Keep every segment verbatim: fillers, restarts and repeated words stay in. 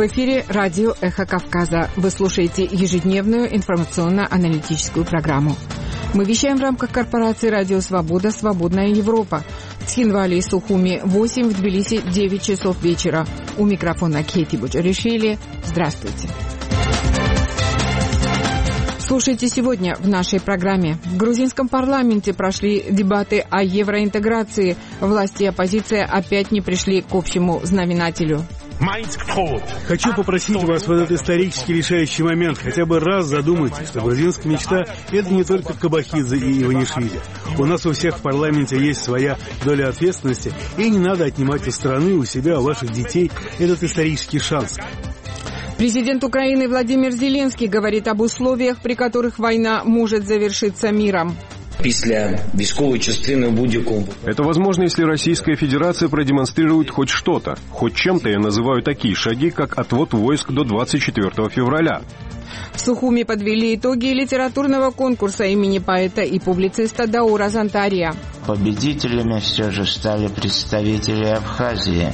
В эфире радио «Эхо Кавказа». Вы слушаете ежедневную информационно-аналитическую программу. Мы вещаем в рамках корпорации «Радио Свобода. Свободная Европа». В Тхинвале и Сухуми восемь, в Тбилиси девять часов вечера. У микрофона Кейти Буджаришвили. Здравствуйте. Слушайте сегодня в нашей программе. В грузинском парламенте прошли дебаты о евроинтеграции. Власти и оппозиция опять не пришли к общему знаменателю. Хочу попросить вас в этот исторически решающий момент хотя бы раз задумайтесь, что грузинская мечта — это не только Кабахидзе и Иванишвили. У нас у всех в парламенте есть своя доля ответственности, и не надо отнимать у страны, у себя, у ваших детей этот исторический шанс. Президент Украины Владимир Зеленский говорит об условиях, при которых война может завершиться миром. Это возможно, если Российская Федерация продемонстрирует хоть что-то. Хоть чем-то я называю такие шаги, как отвод войск до двадцать четвёртого февраля. В Сухуми подвели итоги литературного конкурса имени поэта и публициста Даура Зантария. Победителями все же стали представители Абхазии.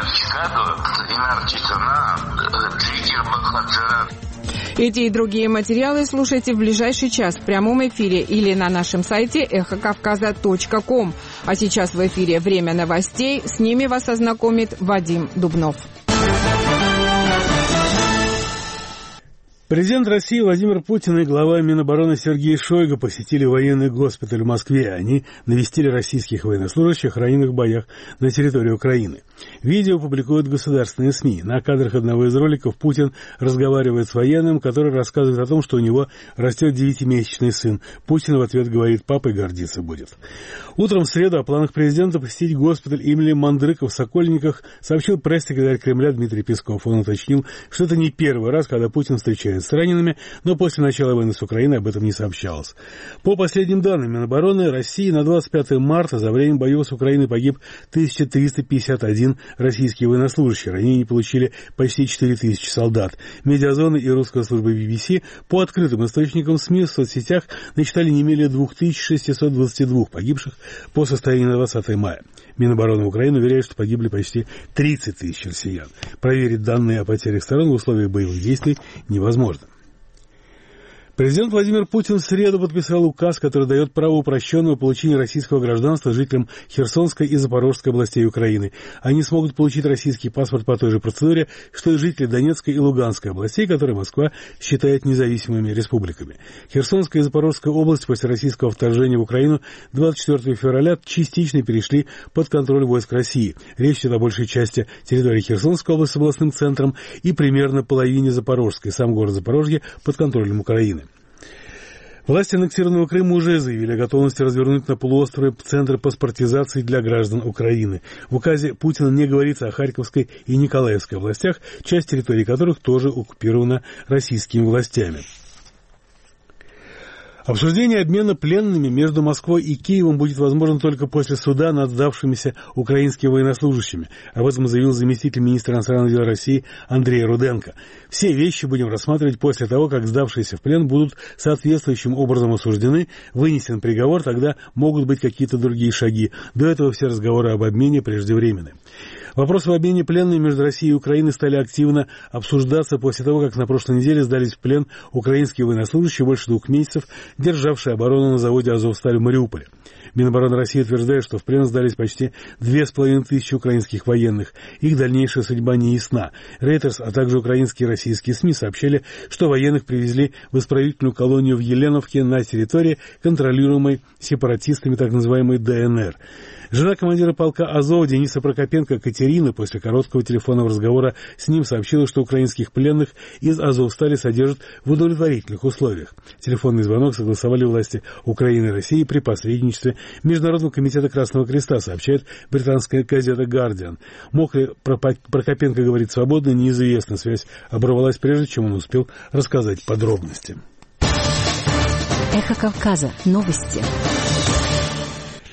Эти и другие материалы слушайте в ближайший час в прямом эфире или на нашем сайте эхо кавказа точка ком. А сейчас в эфире «Время новостей». С ними вас ознакомит Вадим Дубнов. Президент России Владимир Путин и глава Минобороны Сергей Шойгу посетили военный госпиталь в Москве. Они навестили российских военнослужащих, раненых в боях на территории Украины. Видео публикуют государственные СМИ. На кадрах одного из роликов Путин разговаривает с военным, который рассказывает о том, что у него растет девятимесячный сын. Путин в ответ говорит: «Папой гордиться будет». Утром в среду о планах президента посетить госпиталь имени Мандрыка в Сокольниках сообщил пресс-секретарь Кремля Дмитрий Песков. Он уточнил, что это не первый раз, когда Путин встречается с ранеными, но после начала войны с Украиной об этом не сообщалось. По последним данным Минобороны России, на двадцать пятое марта за время боев с Украиной погиб тысяча триста пятьдесят один российский военнослужащий. Ранения получили почти четыре тысячи солдат. Медиазоны и русская служба би би си по открытым источникам СМИ в соцсетях насчитали не менее две тысячи шестьсот двадцать два погибших по состоянию на двадцатое мая. Минобороны Украины уверяет, что погибли почти тридцать тысяч россиян. Проверить данные о потерях сторон в условиях боевых действий невозможно. Президент Владимир Путин в среду подписал указ, который дает право упрощенного получения российского гражданства жителям Херсонской и Запорожской областей Украины. Они смогут получить российский паспорт по той же процедуре, что и жители Донецкой и Луганской областей, которые Москва считает независимыми республиками. Херсонская и Запорожская области после российского вторжения в Украину двадцать четвёртого февраля частично перешли под контроль войск России. Речь идет о большей части территории Херсонской области с областным центром и примерно половине Запорожской. Сам город Запорожье под контролем Украины. Власти аннексированного Крыма уже заявили о готовности развернуть на полуострове центры паспортизации для граждан Украины. В указе Путина не говорится о Харьковской и Николаевской областях, часть территорий которых тоже оккупирована российскими властями. Обсуждение обмена пленными между Москвой и Киевом будет возможно только после суда над сдавшимися украинскими военнослужащими. Об этом заявил заместитель министра иностранных дел России Андрей Руденко. Все вещи будем рассматривать после того, как сдавшиеся в плен будут соответствующим образом осуждены, вынесен приговор, тогда могут быть какие-то другие шаги. До этого все разговоры об обмене преждевременны. Вопросы об обмене пленными между Россией и Украиной стали активно обсуждаться после того, как на прошлой неделе сдались в плен украинские военнослужащие, больше двух месяцев державшие оборону на заводе «Азовсталь» в Мариуполе. Минобороны России утверждает, что в плен сдались почти две с половиной тысячи украинских военных. Их дальнейшая судьба не ясна. Рейтерс, а также украинские и российские СМИ сообщили, что военных привезли в исправительную колонию в Еленовке на территории, контролируемой сепаратистами так называемой Дэ Эн Эр. Жена командира полка Азов Дениса Прокопенко Катерина после короткого телефонного разговора с ним сообщила, что украинских пленных из Азовстали содержат в удовлетворительных условиях. Телефонный звонок согласовали власти Украины и России при посредничестве Международного комитета Красного Креста, сообщает британская газета «Гардиан». Мог ли Прокопенко говорить свободно, неизвестно. Связь оборвалась прежде, чем он успел рассказать подробности. Эхо Кавказа. Новости.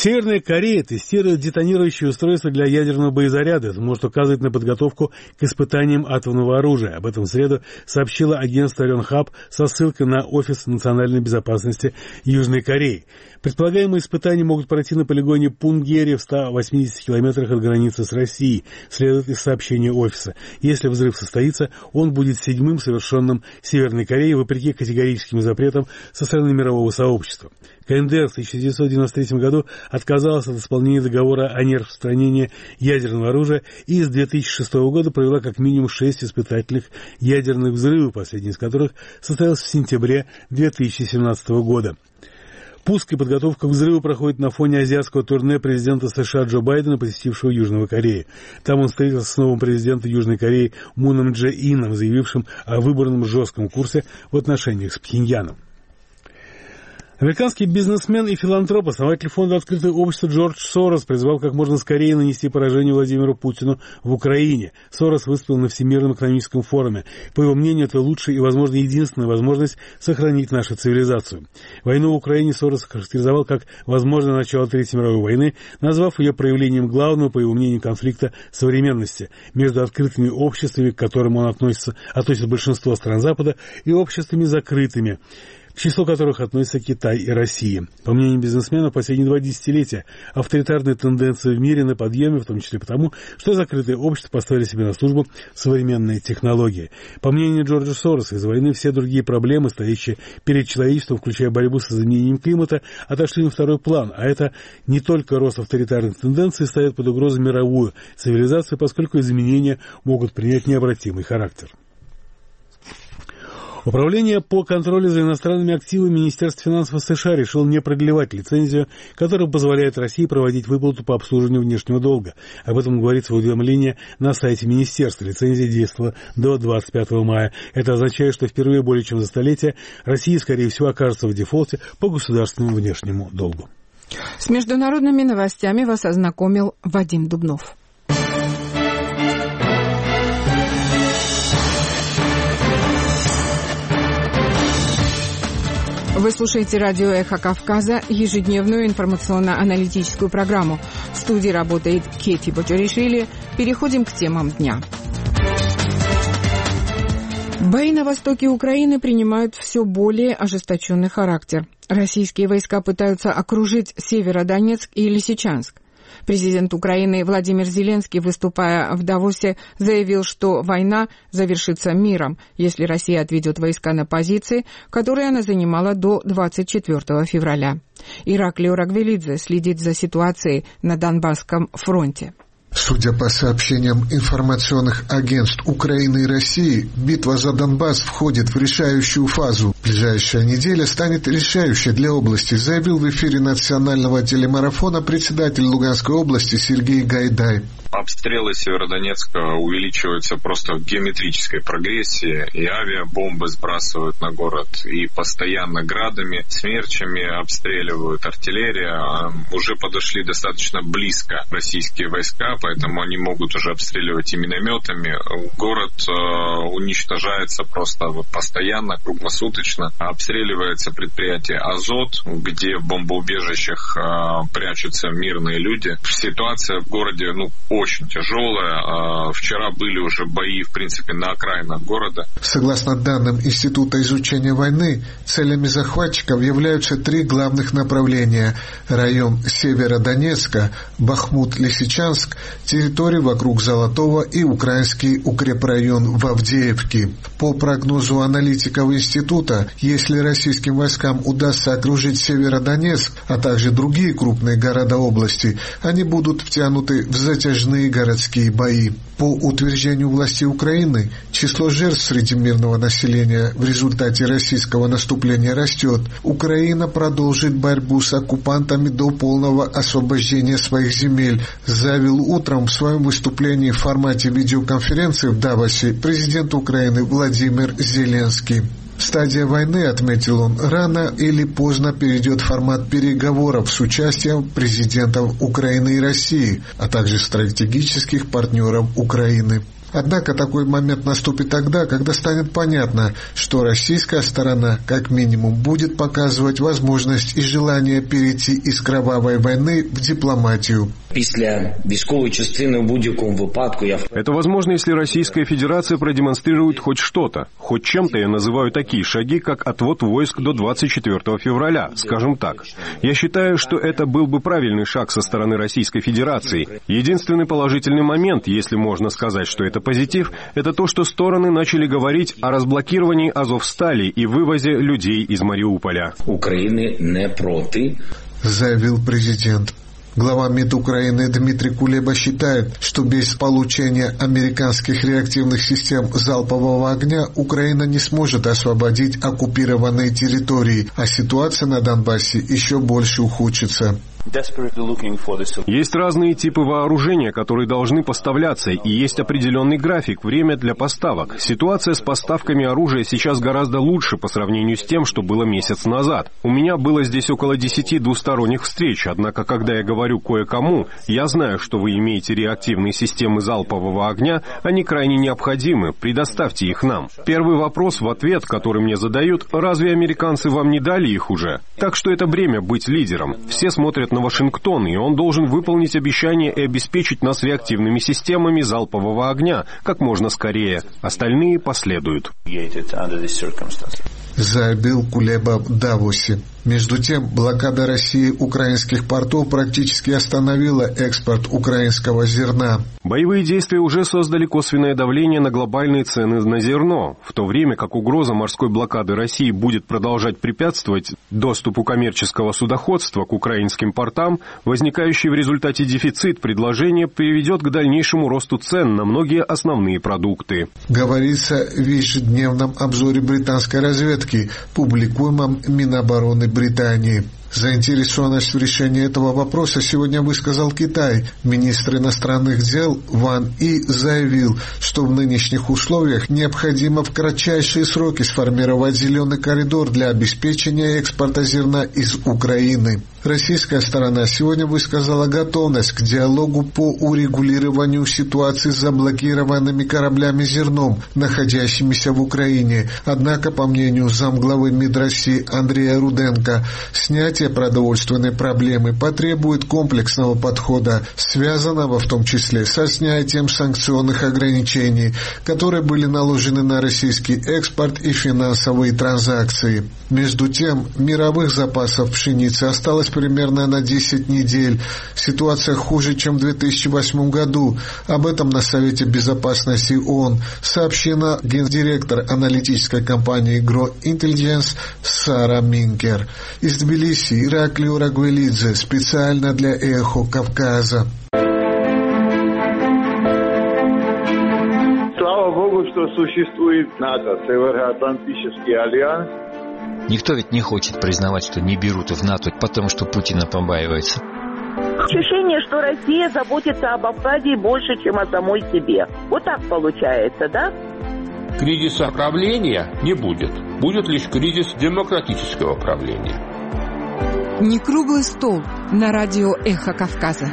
Северная Корея тестирует детонирующие устройства для ядерного боезаряда. Это может указывать на подготовку к испытаниям атомного оружия. Об этом в среду сообщило агентство Yonhap со ссылкой на Офис национальной безопасности Южной Кореи. Предполагаемые испытания могут пройти на полигоне Пунгере в ста восьмидесяти километрах от границы с Россией, следует из сообщения офиса. Если взрыв состоится, он будет седьмым совершенным Северной Кореей, вопреки категорическим запретам со стороны мирового сообщества. КНДР в тысяча девятьсот девяносто третьем году отказалась от исполнения договора о нераспространении ядерного оружия и с две тысячи шестого года провела как минимум шесть испытательных ядерных взрывов, последний из которых состоялся в сентябре две тысячи семнадцатого года. Пуск и подготовка к взрыву проходит на фоне азиатского турне президента США Джо Байдена, посетившего Южную Корею. Там он встретился с новым президентом Южной Кореи Муном Дже Ином, заявившим о выбранном жестком курсе в отношениях с Пхеньяном. Американский бизнесмен и филантроп, основатель фонда «Открытое общество» Джордж Сорос призвал как можно скорее нанести поражение Владимиру Путину в Украине. Сорос выступил на Всемирном экономическом форуме. По его мнению, это лучшая и, возможно, единственная возможность сохранить нашу цивилизацию. Войну в Украине Сорос характеризовал как возможное начало Третьей мировой войны, назвав ее проявлением главного, по его мнению, конфликта современности между открытыми обществами, к которым он относится, относится большинство стран Запада, и обществами закрытыми, к числу которых относятся Китай и Россия. По мнению бизнесмена, в последние два десятилетия авторитарные тенденции в мире на подъеме, в том числе потому, что закрытые общества поставили себе на службу современные технологии. По мнению Джорджа Сороса, из войны все другие проблемы, стоящие перед человечеством, включая борьбу с изменением климата, отошли на второй план, а это не только рост авторитарных тенденций ставит под угрозу мировую цивилизацию, поскольку изменения могут принять необратимый характер. Управление по контролю за иностранными активами Министерства финансов США решило не продлевать лицензию, которая позволяет России проводить выплату по обслуживанию внешнего долга. Об этом говорится в уведомлении на сайте министерства. Лицензия действовала до двадцать пятого мая. Это означает, что впервые более чем за столетие Россия, скорее всего, окажется в дефолте по государственному внешнему долгу. С международными новостями вас ознакомил Вадим Дубнов. Вы слушаете радио «Эхо Кавказа», ежедневную информационно-аналитическую программу. В студии работает Кети Бочаришвили. Переходим к темам дня. Бои на востоке Украины принимают все более ожесточенный характер. Российские войска пытаются окружить Северодонецк и Лисичанск. Президент Украины Владимир Зеленский, выступая в Давосе, заявил, что война завершится миром, если Россия отведет войска на позиции, которые она занимала до двадцать четвёртого февраля. Ираклий Орагвелидзе следит за ситуацией на Донбасском фронте. Судя по сообщениям информационных агентств Украины и России, битва за Донбасс входит в решающую фазу. Ближайшая неделя станет решающей для области, заявил в эфире национального телемарафона председатель Луганской области Сергей Гайдай. Обстрелы Северодонецка увеличиваются просто в геометрической прогрессии, и авиабомбы сбрасывают на город, и постоянно градами, смерчами обстреливают, артиллерия. Уже подошли достаточно близко российские войска, поэтому они могут уже обстреливать и минометами. Город э, уничтожается просто вот постоянно, круглосуточно. Обстреливается предприятие «Азот», где в бомбоубежищах э, прячутся мирные люди. Ситуация в городе, ну, очень тяжелая. Вчера были уже бои, в принципе, на окраинах города. Согласно данным Института изучения войны, целями захватчиков являются три главных направления: район Северодонецка, Бахмут-Лисичанск, территории вокруг Золотого и украинский укрепрайон в Авдеевке. По прогнозу аналитиков института, если российским войскам удастся окружить Северодонецк, а также другие крупные города области, они будут втянуты в затяжные городские бои. По утверждению властей Украины, число жертв среди мирного населения в результате российского наступления растет. Украина продолжит борьбу с оккупантами до полного освобождения своих земель, заявил утром в своем выступлении в формате видеоконференции в Давосе президент Украины Владимир Зеленский. Стадия войны, отметил он, рано или поздно перейдет в формат переговоров с участием президентов Украины и России, а также стратегических партнеров Украины. Однако такой момент наступит тогда, когда станет понятно, что российская сторона, как минимум, будет показывать возможность и желание перейти из кровавой войны в дипломатию. Після військової частини в будь-якому випадку я... Это возможно, если Российская Федерация продемонстрирует хоть что-то. Хоть чем-то я называю такие шаги, как отвод войск до двадцать четвёртого февраля, скажем так. Я считаю, что это был бы правильный шаг со стороны Российской Федерации. Единственный положительный момент, если можно сказать, что это позитив, это то, что стороны начали говорить о разблокировании Азовстали и вывозе людей из Мариуполя. Украины не против, заявил президент. Глава МИД Украины Дмитрий Кулеба считает, что без получения американских реактивных систем залпового огня Украина не сможет освободить оккупированные территории, а ситуация на Донбассе еще больше ухудшится. Есть разные типы вооружения, которые должны поставляться, и есть определенный график, время для поставок. Ситуация с поставками оружия сейчас гораздо лучше по сравнению с тем, что было месяц назад. У меня было здесь около десяти двусторонних встреч, однако, когда я говорю кое-кому, я знаю, что вы имеете реактивные системы залпового огня, они крайне необходимы, предоставьте их нам. Первый вопрос в ответ, который мне задают, разве американцы вам не дали их уже? Так что это время быть лидером. Все смотрят на Вашингтон, и он должен выполнить обещание и обеспечить нас реактивными системами залпового огня как можно скорее. Остальные последуют. Заявил Кулеба в Давосе. Между тем, блокада России украинских портов практически остановила экспорт украинского зерна. Боевые действия уже создали косвенное давление на глобальные цены на зерно, в то время как угроза морской блокады России будет продолжать препятствовать доступу коммерческого судоходства к украинским портам, возникающий в результате дефицит предложения приведет к дальнейшему росту цен на многие основные продукты. Говорится в ежедневном обзоре британской разведки, публикуемом Минобороны Британии. Заинтересованность в решении этого вопроса сегодня высказал Китай. Министр иностранных дел Ван И заявил, что в нынешних условиях необходимо в кратчайшие сроки сформировать зеленый коридор для обеспечения экспорта зерна из Украины. Российская сторона сегодня высказала готовность к диалогу по урегулированию ситуации с заблокированными кораблями зерном, находящимися в Украине. Однако, по мнению замглавы МИД России Андрея Руденко, снятие продовольственной проблемы потребует комплексного подхода, связанного в том числе со снятием санкционных ограничений, которые были наложены на российский экспорт и финансовые транзакции. Между тем, мировых запасов пшеницы осталось примерно на десять недель. Ситуация хуже, чем в две тысячи восьмом году. Об этом на Совете Безопасности ООН сообщила гендиректор аналитической компании Grow Intelligence Сара Минкер. Из Тбилиси Ираклий Урагвелидзе специально для Эхо Кавказа. Слава Богу, что существует НАТО, Североатлантический альянс. Никто ведь не хочет признавать, что не берут в НАТО, потому что Путина побаивается. Ощущение, что Россия заботится об Абхазии больше, чем о самой себе. Вот так получается, да? Кризиса правления не будет. Будет лишь кризис демократического правления. Не круглый стол на радио «Эхо Кавказа».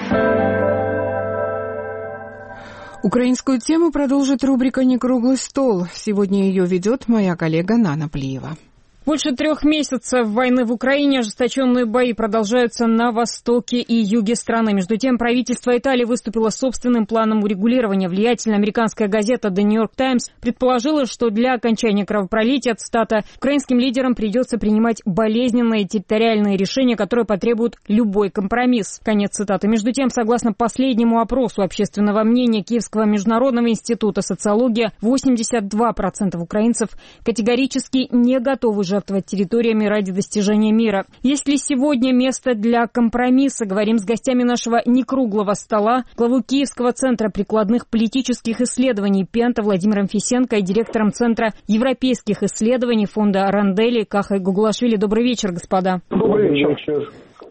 Украинскую тему продолжит рубрика «Не круглый стол». Сегодня ее ведет моя коллега Нана Плиева. Больше трех месяцев войны в Украине, ожесточенные бои продолжаются на востоке и юге страны. Между тем, правительство Италии выступило с собственным планом урегулирования. Влиятельная американская газета The New York Times предположила, что для окончания кровопролития, цитата, украинским лидерам придется принимать болезненные территориальные решения, которые потребуют любой компромисс. Конец цитаты. Между тем, согласно последнему опросу общественного мнения Киевского международного института социологии, восемьдесят два процента украинцев категорически не готовы жить жертвовать территориями ради достижения мира. Есть ли сегодня место для компромисса? Говорим с гостями нашего некруглого стола, главу Киевского центра прикладных политических исследований Пента Владимиром Фисенко и директором Центра европейских исследований фонда Рандели Кахой Гуглашвили. Добрый вечер, господа. Добрый вечер.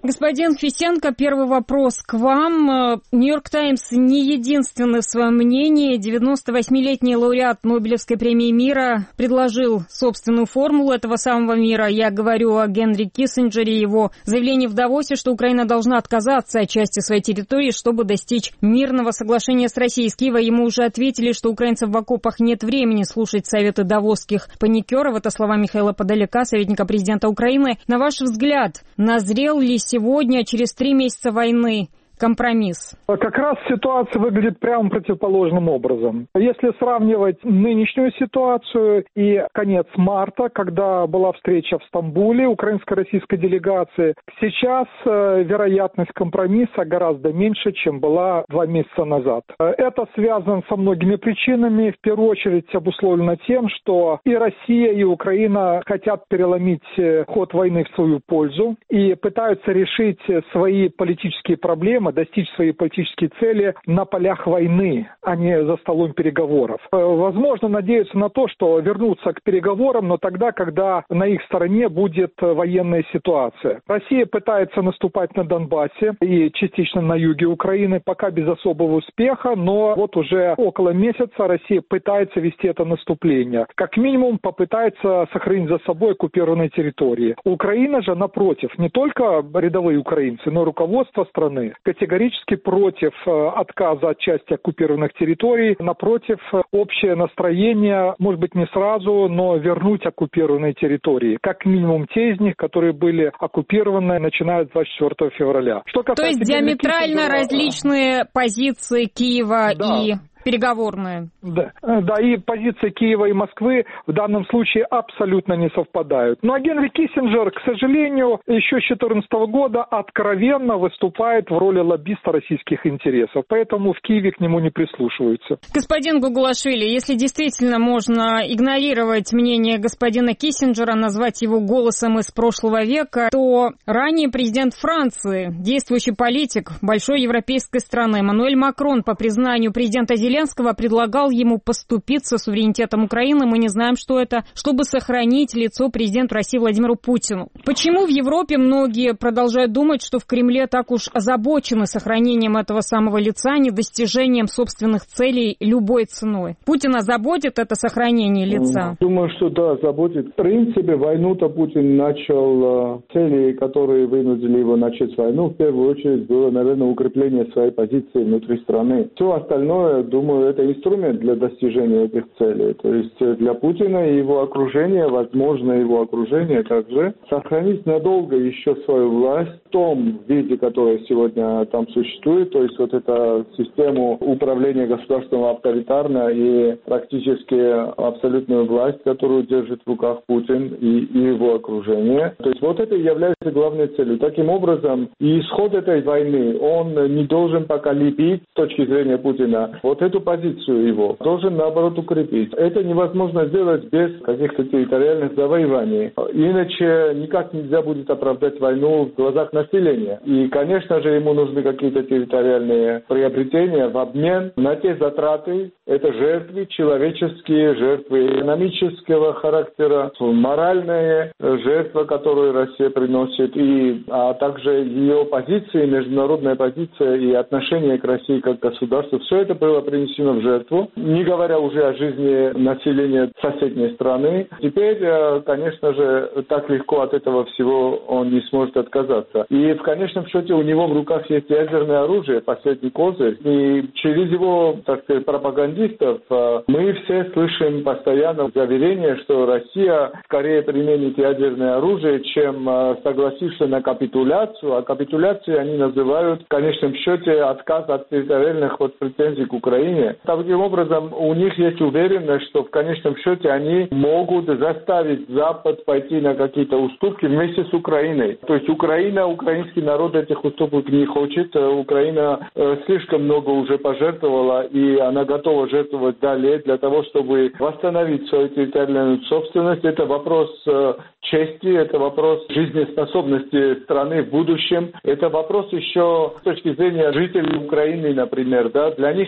Господин Фисенко, первый вопрос к вам. «Нью-Йорк Таймс» не единственный в своем мнении. девяносто восьмилетний лауреат Нобелевской премии мира предложил собственную формулу этого самого мира. Я говорю о Генри Киссинджере, его заявлении в Давосе, что Украина должна отказаться от части своей территории, чтобы достичь мирного соглашения с Россией. Из Киева ему уже ответили, что украинцев в окопах нет времени слушать советы давосских паникеров. Это слова Михаила Подоляка, советника президента Украины. На ваш взгляд, назрел ли сегодня, через три месяца войны, компромисс? Как раз ситуация выглядит прямо противоположным образом. Если сравнивать нынешнюю ситуацию и конец марта, когда была встреча в Стамбуле украинско-российской делегации, сейчас э, вероятность компромисса гораздо меньше, чем была два месяца назад. Это связано со многими причинами. В первую очередь обусловлено тем, что и Россия, и Украина хотят переломить ход войны в свою пользу и пытаются решить свои политические проблемы, достичь свои политические цели на полях войны, а не за столом переговоров. Возможно, надеются на то, что вернутся к переговорам, но тогда, когда на их стороне будет военная ситуация. Россия пытается наступать на Донбассе и частично на юге Украины, пока без особого успеха, но вот уже около месяца Россия пытается вести это наступление. Как минимум попытается сохранить за собой оккупированные территории. Украина же, напротив, не только рядовые украинцы, но и руководство страны категорически против отказа от части оккупированных территорий. Напротив, общее настроение, может быть, не сразу, но вернуть оккупированные территории. Как минимум те из них, которые были оккупированы, начиная с двадцать четвёртого февраля. Что касается... То есть диаметрально различные позиции Киева да. и... переговорные. Да, да, и позиции Киева и Москвы в данном случае абсолютно не совпадают. Ну а Генри Киссинджер, к сожалению, еще с две тысячи четырнадцатого года откровенно выступает в роли лоббиста российских интересов, поэтому в Киеве к нему не прислушиваются. Господин Гугулашвили, если действительно можно игнорировать мнение господина Киссинджера, назвать его голосом из прошлого века, то ранее президент Франции, действующий политик большой европейской страны Эммануэль Макрон, по признанию президента Зеленского, Зеленского предлагал ему поступиться суверенитетом Украины, мы не знаем, что это, чтобы сохранить лицо президенту России Владимиру Путину. Почему в Европе многие продолжают думать, что в Кремле так уж озабочены сохранением этого самого лица, а не достижением собственных целей любой ценой? Путина заботит это сохранение лица? Думаю, что да, заботит. В принципе, войну-то Путин начал, цели, которые вынудили его начать войну, в первую очередь было, наверное, укрепление своей позиции внутри страны. Все остальное, думаю, Думаю, это инструмент для достижения этих целей. То есть для Путина и его окружения, возможно, его окружение также, сохранить надолго еще свою власть в том виде, который сегодня там существует. То есть вот эта система управления государством авторитарная и практически абсолютную власть, которую держит в руках Путин и, и его окружение. То есть вот это является главной целью. Таким образом, и исход этой войны, он не должен пока лепить с точки зрения Путина вот эту позицию его, должен, наоборот, укрепить. Это невозможно сделать без каких-то территориальных завоеваний. Иначе никак нельзя будет оправдать войну в глазах населения. И, конечно же, ему нужны какие-то территориальные приобретения в обмен на те затраты, это жертвы человеческие, жертвы экономического характера, моральные жертвы, которые Россия приносит, и, а также ее позиции, международная позиция и отношение к России как государству. Все это было принесено в жертву, не говоря уже о жизни населения соседней страны. Теперь, конечно же, так легко от этого всего он не сможет отказаться. И в конечном счете у него в руках есть ядерное оружие, последний козырь. И через его, так сказать, пропагандистов мы все слышим постоянно заверение, что Россия скорее применит ядерное оружие, чем согласится на капитуляцию. А капитуляцией они называют в конечном счете отказ от территориальных вот претензий к Украине. Таким образом, у них есть уверенность, что в конечном счете они могут заставить Запад пойти на какие-то уступки вместе с Украиной. То есть Украина, украинский народ этих уступок не хочет. Украина э, слишком много уже пожертвовала, и она готова жертвовать далее для того, чтобы восстановить свою территориальную собственность. Это вопрос э, чести, это вопрос жизнеспособности страны в будущем. Это вопрос еще с точки зрения жителей Украины, например. Да? Для них это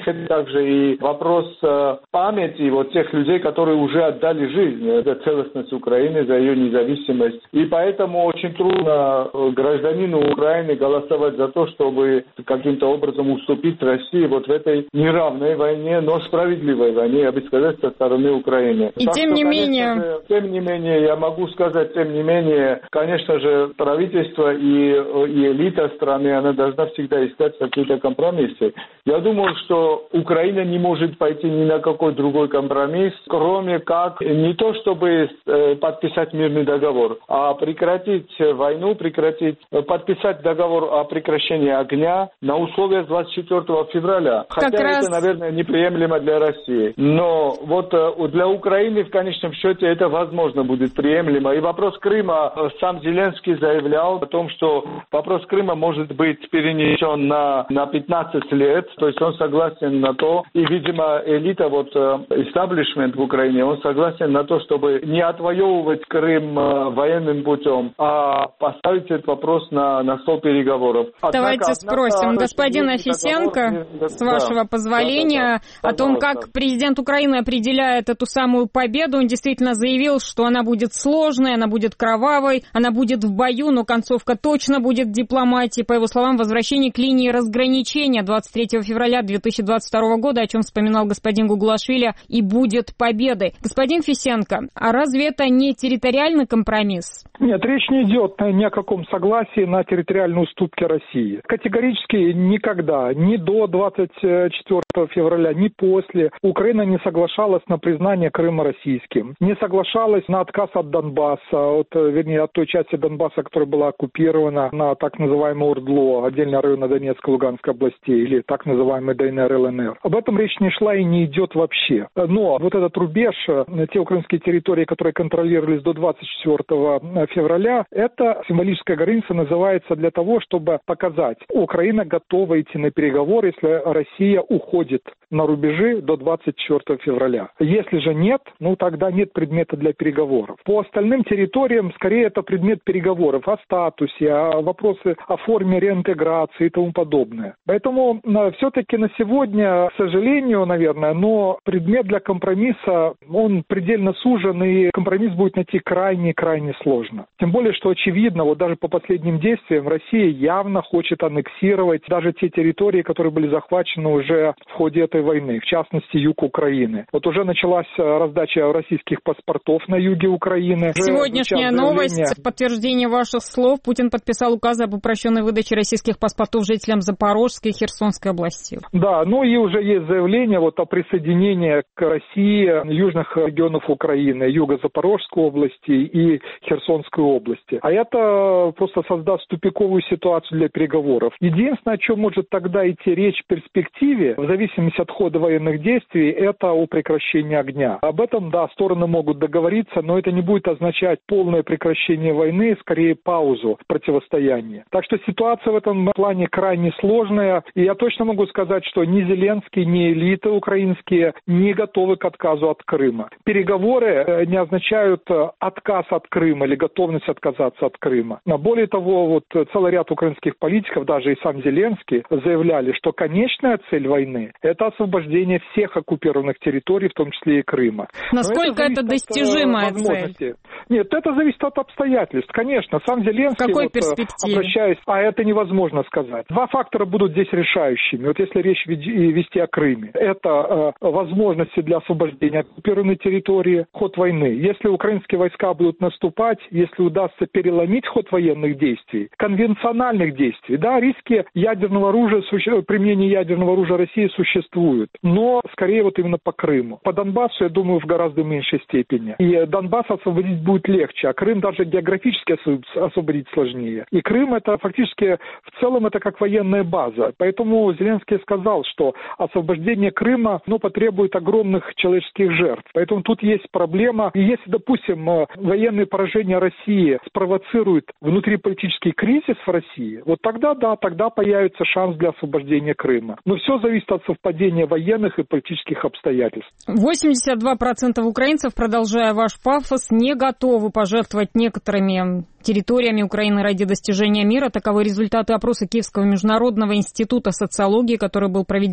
также и вопрос памяти вот тех людей, которые уже отдали жизнь за целостность Украины, за ее независимость. И поэтому очень трудно гражданину Украины голосовать за то, чтобы каким-то образом уступить России вот в этой неравной войне, но справедливой войне, я бы сказал, со стороны Украины. И так тем что, не менее... Же, тем не менее, я могу сказать, тем не менее, конечно же, правительство и, и элита страны, она должна всегда искать какие-то компромиссы. Я думаю, что Украина не может пойти ни на какой другой компромисс, кроме как не то, чтобы подписать мирный договор, а прекратить войну, прекратить, подписать договор о прекращении огня на условиях двадцать четвёртого февраля. Хотя как это, раз... наверное, неприемлемо для России. Но вот для Украины в конечном счете это возможно будет приемлемо. И вопрос Крыма, сам Зеленский заявлял о том, что вопрос Крыма может быть перенесен на, на пятнадцать лет. То есть он согласен на то, и, видимо, элита, вот, истаблишмент в Украине, он согласен на то, чтобы не отвоевывать Крым военным путем, а поставить этот вопрос на, на стол переговоров. Однако, Давайте спросим однако, господина Фисенко, с вашего да, позволения, да, да, да. о том, как президент Украины определяет эту самую победу. Он действительно заявил, что она будет сложной, она будет кровавой, она будет в бою, но концовка точно будет дипломатией. По его словам, возвращение к линии разграничения двадцать третьего февраля две тысячи двадцать второго года, о чем вспоминал господин Гуглашвили, и будет победой. Господин Фисенко, а разве это не территориальный компромисс? Нет, речь не идет ни о каком согласии на территориальные уступки России. Категорически никогда, ни до двадцать четвёртого февраля, ни после, Украина не соглашалась на признание Крыма российским, не соглашалась на отказ от Донбасса, от, вернее, от той части Донбасса, которая была оккупирована, на так называемое ОРДЛО, отдельно района Донецкой и Луганской областей, или так называемый ДНР, ЛНР. Об этом речь не шла и не идет вообще. Но вот этот рубеж, те украинские территории, которые контролировались до двадцать четвёртого февраля, это символическая граница называется для того, чтобы показать, Украина готова идти на переговоры, если Россия уходит на рубежи до двадцать четвёртого февраля. Если же нет, ну тогда нет предмета для переговоров. По остальным территориям скорее это предмет переговоров о статусе, о вопросы о форме реинтеграции и тому подобное. Поэтому все-таки на сегодня, к сожалению, наверное, но предмет для компромисса, он предельно сужен, и компромисс будет найти крайне-крайне сложно. Тем более, что очевидно, вот даже по последним действиям, Россия явно хочет аннексировать даже те территории, которые были захвачены уже в ходе этой войны, в частности, юг Украины. Вот уже началась раздача российских паспортов на юге Украины. Сегодняшняя новость, подтверждение ваших слов. Путин подписал указ об упрощенной выдаче российских паспортов жителям Запорожской и Херсонской областей. Да, ну и уже есть заявление вот о присоединении к России южных регионов Украины, юго-Запорожской области и Херсонской области. А это просто создаст тупиковую ситуацию для переговоров. Единственное, о чем может тогда идти речь в перспективе, в зависимости от хода военных действий, это о прекращении огня. Об этом, да, стороны могут договориться, но это не будет означать полное прекращение войны, скорее паузу в противостоянии. Так что ситуация в этом плане крайне сложная, и я точно могу сказать, что ни Зеленский, ни элиты украинские не готовы к отказу от Крыма. Переговоры не означают отказ от Крыма или готовность отказаться от Крыма. Но более того, вот целый ряд украинских политиков, даже и сам Зеленский, заявляли, что конечная цель войны – это освобождение всех оккупированных территорий, в том числе и Крыма. Насколько это, это достижимая цель? Нет, это зависит от обстоятельств. Конечно, сам Зеленский, в какой вот, перспективе? Обращаясь, а это невозможно сказать. Два фактора будут здесь решающими. Вот если речь вести о Крыме, это э, возможности для освобождения оккупированной территории, ход войны. Если украинские войска будут наступать, если удастся переломить ход военных действий, конвенциональных действий, да, риски ядерного оружия, применения ядерного оружия России существуют, но скорее вот именно по Крыму. По Донбассу, я думаю, в гораздо меньшей степени. И Донбасс освободить будет легче, а Крым даже географически освободить сложнее. И Крым это фактически в целом это как военная база. Поэтому Зеленский сказал, что освобождение Крыма ну, потребует огромных человеческих жертв. Поэтому тут есть проблема. И если, допустим, военные поражения России спровоцируют внутриполитический кризис в России, вот тогда да, тогда появится шанс для освобождения Крыма. Но все зависит от совпадения военных и политических обстоятельств. восемьдесят два процента украинцев, продолжая ваш пафос, не готовы пожертвовать некоторыми территориями Украины ради достижения мира. Таковы результаты опроса Киевского международного института социологии, который был проведен тринадцатого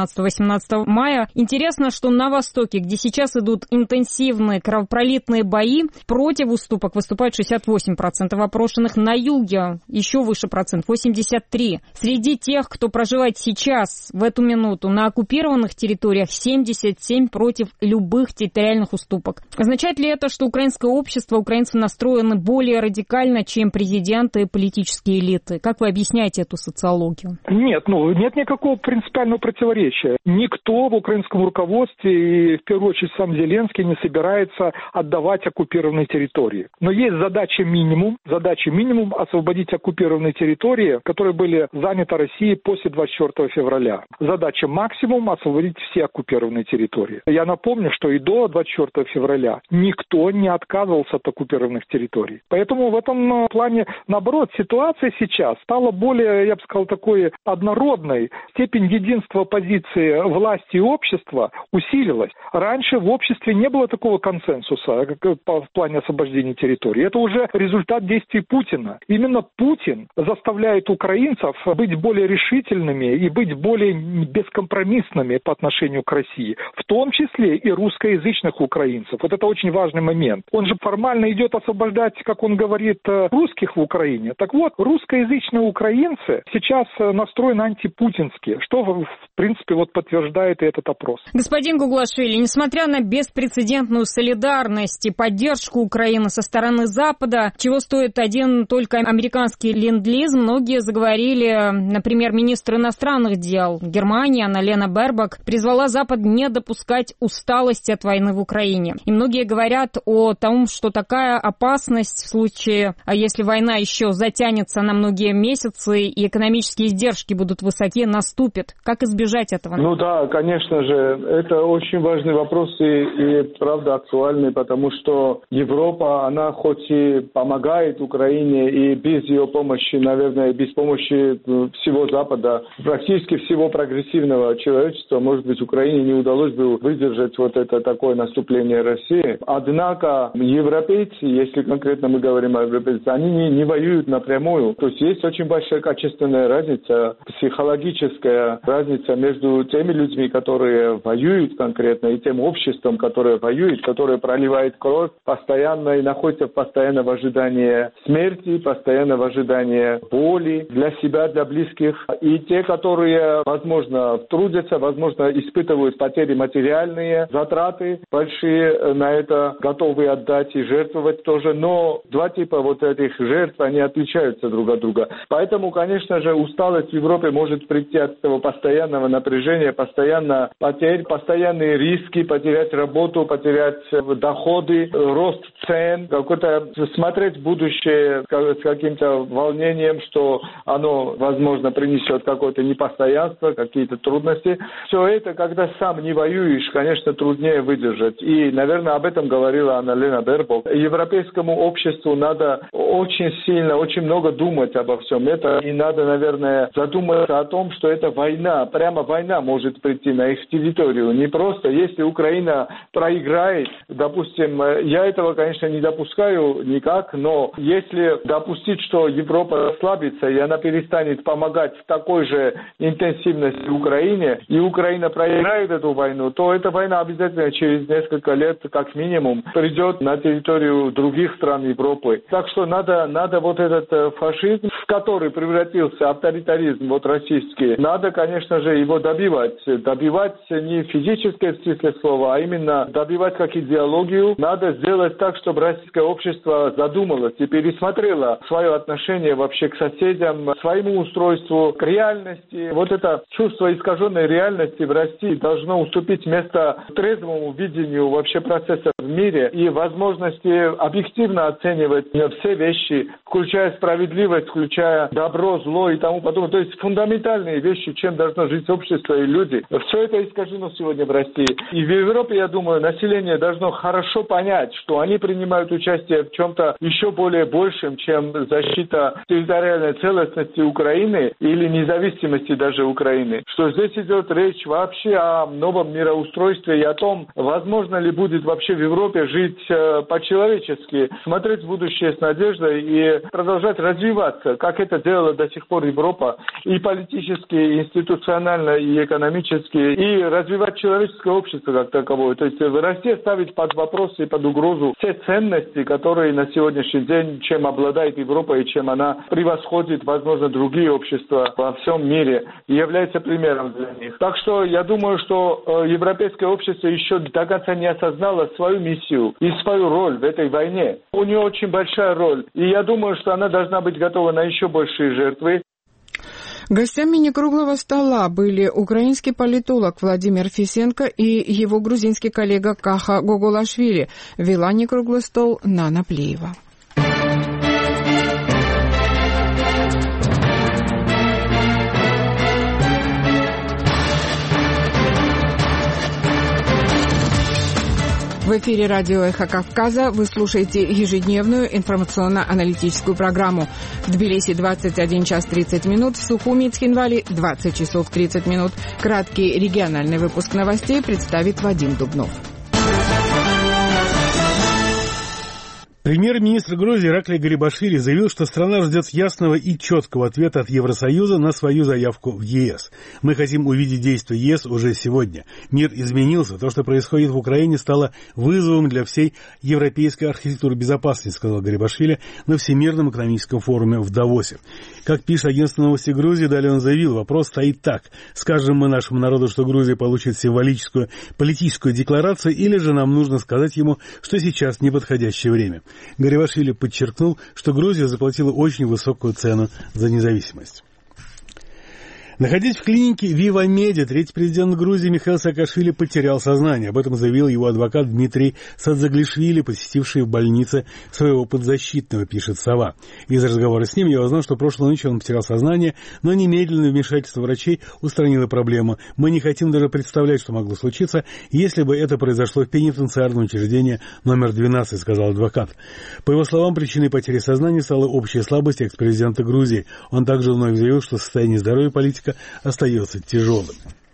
семнадцатого-восемнадцатого мая. Интересно, что на Востоке, где сейчас идут интенсивные кровопролитные бои, против уступок выступают шестьдесят восемь процентов опрошенных. На юге еще выше процент, восемьдесят три процента. Среди тех, кто проживает сейчас, в эту минуту, на оккупированных территориях, семьдесят семь процентов против любых территориальных уступок. Означает ли это, что украинское общество, украинцы настроены более радикально, чем президенты и политические элиты? Как вы объясняете эту социологию? Нет, ну нет никакого принципиального противоречия. Никто в украинском руководстве, и в первую очередь сам Зеленский, не собирается отдавать оккупированные территории. Но есть задача минимум, задача минимум освободить оккупированные территории, которые были заняты Россией после двадцать четвёртого февраля. Задача максимум освободить все оккупированные территории. Я напомню, что и до двадцать четвёртого февраля никто не отказывался от оккупированных территорий. Поэтому в этом плане, наоборот, ситуация сейчас стала более, я бы сказал, такой однородной. Степень единства позиции власти и общества усилилась. Раньше в обществе не было такого консенсуса в плане освобождения территорий. Это уже результат действий Путина. Именно Путин заставляет украинцев быть более решительными и быть более бескомпромиссными по отношению к России. В том числе и русскоязычных украинцев. Вот это очень важный момент. Он же формально идет освобождать, как он говорит, русских в Украине. Так вот, русскоязычные украинцы сейчас настроены антипутински, что, в принципе, вот подтверждает и этот опрос. Господин Гуглашвили, несмотря на беспрецедентную солидарность и поддержку Украины со стороны Запада, чего стоит один только американский ленд-лиз, многие заговорили, например, министр иностранных дел Германии Анна-Лена Бербок призвала Запад не допускать усталости от войны в Украине. И многие говорят о том, что такая опасность в случае, если война еще затянется на многие месяцы и экономические издержки будут высоки, наступит. Как избежать этого? Ну да, конечно же, это очень важный вопрос и, и правда актуальный, потому что Европа, она хоть и помогает Украине, и без ее помощи, наверное, без помощи всего Запада, практически всего прогрессивного человечества, может быть, Украине не удалось бы выдержать вот это такое наступление России. Однако европейцы, если конкретно мы говорим о европейцах, они не, не воюют напрямую. То есть есть очень большая качественная разница, психологическая разница между теми людьми, которые воюют конкретно, и тем обществом, которое воюет, которое проливает кровь постоянно и находится постоянно в ожидании смерти, постоянно в ожидании боли для себя, для близких. И те, которые, возможно, трудятся, возможно, испытывают потери материальные, затраты большие на это, готовы отдать и жертвовать тоже. Но два типа вот этих жертв, они отличаются друг от друга. Поэтому, конечно же, усталость в Европе может прийти от этого постоянного напряжения, постоянно потерь, постоянные риски, потерять работу, потерять доходы, рост цен, какой-то смотреть в будущее с каким-то волнением, что оно, возможно, принесет какое-то непостоянство, какие-то трудности. Все это, когда сам не воюешь, конечно, труднее выдержать. И, наверное, об этом говорила Анна-Лена Бербок. Европейскому обществу надо очень сильно, очень много думать обо всем этом. И надо, наверное, задуматься о том, что это война, прямо война может прийти на их территорию. Не просто, если Украина проиграет, допустим, я этого, конечно, не допускаю никак, но если допустить, что Европа ослабится, и она перестанет помогать в такой же интенсивности Украине, и Украина проиграет эту войну, то эта война обязательно через несколько лет, как минимум, придет на территорию других стран Европы. Так что надо, надо вот этот фашизм, в который превратился авторитаризм вот российский, надо, конечно же, его добивать. Добивать не физическое в смысле слова, а именно добивать как идеологию. Надо сделать так, чтобы российское общество задумалось и пересмотрело свое отношение вообще к соседям, к своему устройству, к реальности. Вот это чувство искаженной реальности в России должно уступить место трезвому видению вообще процесса в мире и возможности объективно оценивать все вещи, включая справедливость, включая добро, зло и тому подобное. То есть фундаментальные вещи, чем должно жить общество и люди. Все это искажено сегодня в России. И в Европе, я думаю, население должно хорошо понять, что они принимают участие в чем-то еще более большем, чем защита территориальной целостности Украины или независимости даже Украины. Что здесь идет речь вообще о новом мироустройстве и о том, возможно ли будет вообще в Европе жить э, по-человечески, смотреть в будущее с надеждой и продолжать развиваться, как это делала до сих пор Европа и политически, и институционально, и и экономически, и развивать человеческое общество как таковое. То есть Россия ставит под вопрос и под угрозу все ценности, которые на сегодняшний день, чем обладает Европа и чем она превосходит, возможно, другие общества во всем мире, и является примером для них. Так что я думаю, что европейское общество еще до конца не осознало свою миссию и свою роль в этой войне. У нее очень большая роль, и я думаю, что она должна быть готова на еще большие жертвы. Гостями некруглого стола были украинский политолог Владимир Фисенко и его грузинский коллега Каха Гоголашвили. Вела некруглый стол Нана Плеева. В эфире радио «Эхо Кавказа» вы слушаете ежедневную информационно-аналитическую программу. В Тбилиси двадцать один час тридцать минут, в Сухуми и Цхинвали двадцать часов тридцать минут. Краткий региональный выпуск новостей представит Вадим Дубнов. Премьер-министр Грузии Ираклий Гарибашвили заявил, что страна ждет ясного и четкого ответа от Евросоюза на свою заявку в ЕС. «Мы хотим увидеть действия ЕС уже сегодня. Мир изменился. То, что происходит в Украине, стало вызовом для всей европейской архитектуры безопасности», сказал Гарибашвили на Всемирном экономическом форуме в Давосе. Как пишет агентство новости Грузии, далее он заявил, вопрос стоит так. Скажем мы нашему народу, что Грузия получит символическую политическую декларацию, или же нам нужно сказать ему, что сейчас неподходящее время. Гарибашвили подчеркнул, что Грузия заплатила очень высокую цену за независимость. Находясь в клинике Вива Меди, третий президент Грузии Михаил Саакашвили потерял сознание. Об этом заявил его адвокат Дмитрий Садзаглишвили, посетивший в больнице своего подзащитного, пишет «Сова». Из разговора с ним я узнал, что прошлой ночью он потерял сознание, но немедленное вмешательство врачей устранило проблему. Мы не хотим даже представлять, что могло случиться, если бы это произошло в пенитенциарном учреждении номер двенадцать, сказал адвокат. По его словам, причиной потери сознания стала общая слабость экс-президента Грузии. Он также вновь заявил, что состояние здоровья политика остается тяжелым.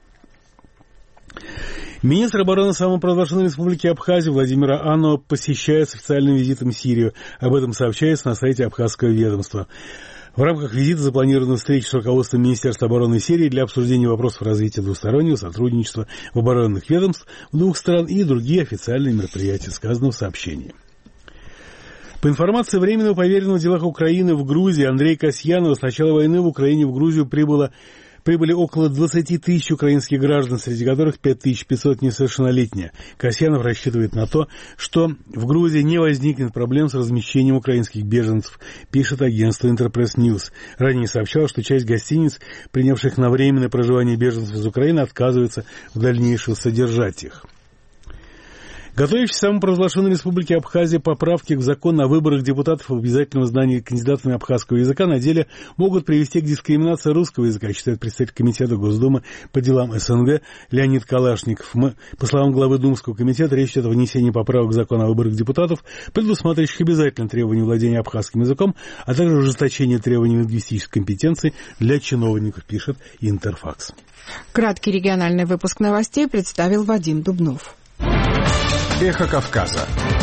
Министр обороны самопровозглашенной республики Абхазия Владимир Аннов посещает с официальным визитом Сирию. Об этом сообщается на сайте абхазского ведомства. В рамках визита запланирована встреча с руководством Министерства обороны Сирии для обсуждения вопросов развития двустороннего сотрудничества в оборонных ведомствах двух стран и другие официальные мероприятия, сказано в сообщении. По информации Временного поверенного в делах Украины в Грузии Андрея Касьянова, с начала войны в Украине в Грузию прибыло Прибыли около двадцати тысяч украинских граждан, среди которых пять тысяч пятьсот несовершеннолетние. Касьянов рассчитывает на то, что в Грузии не возникнет проблем с размещением украинских беженцев, пишет агентство Интерпресс Ньюс. Ранее сообщалось, что часть гостиниц, принявших на временное проживание беженцев из Украины, отказывается в дальнейшем содержать их. Готовящиеся самопровозглашенной республике Абхазия поправки к закону о выборах депутатов в обязательном знании кандидатами абхазского языка на деле могут привести к дискриминации русского языка, считает представитель комитета Госдумы по делам СНГ Леонид Калашников. По словам главы Думского комитета, речь идет о внесении поправок к закону о выборах депутатов, предусматривающих обязательное требование владения абхазским языком, а также ужесточение требований лингвистической компетенции для чиновников, пишет Интерфакс. Краткий региональный выпуск новостей представил Вадим Дубнов. Эхо Кавказа.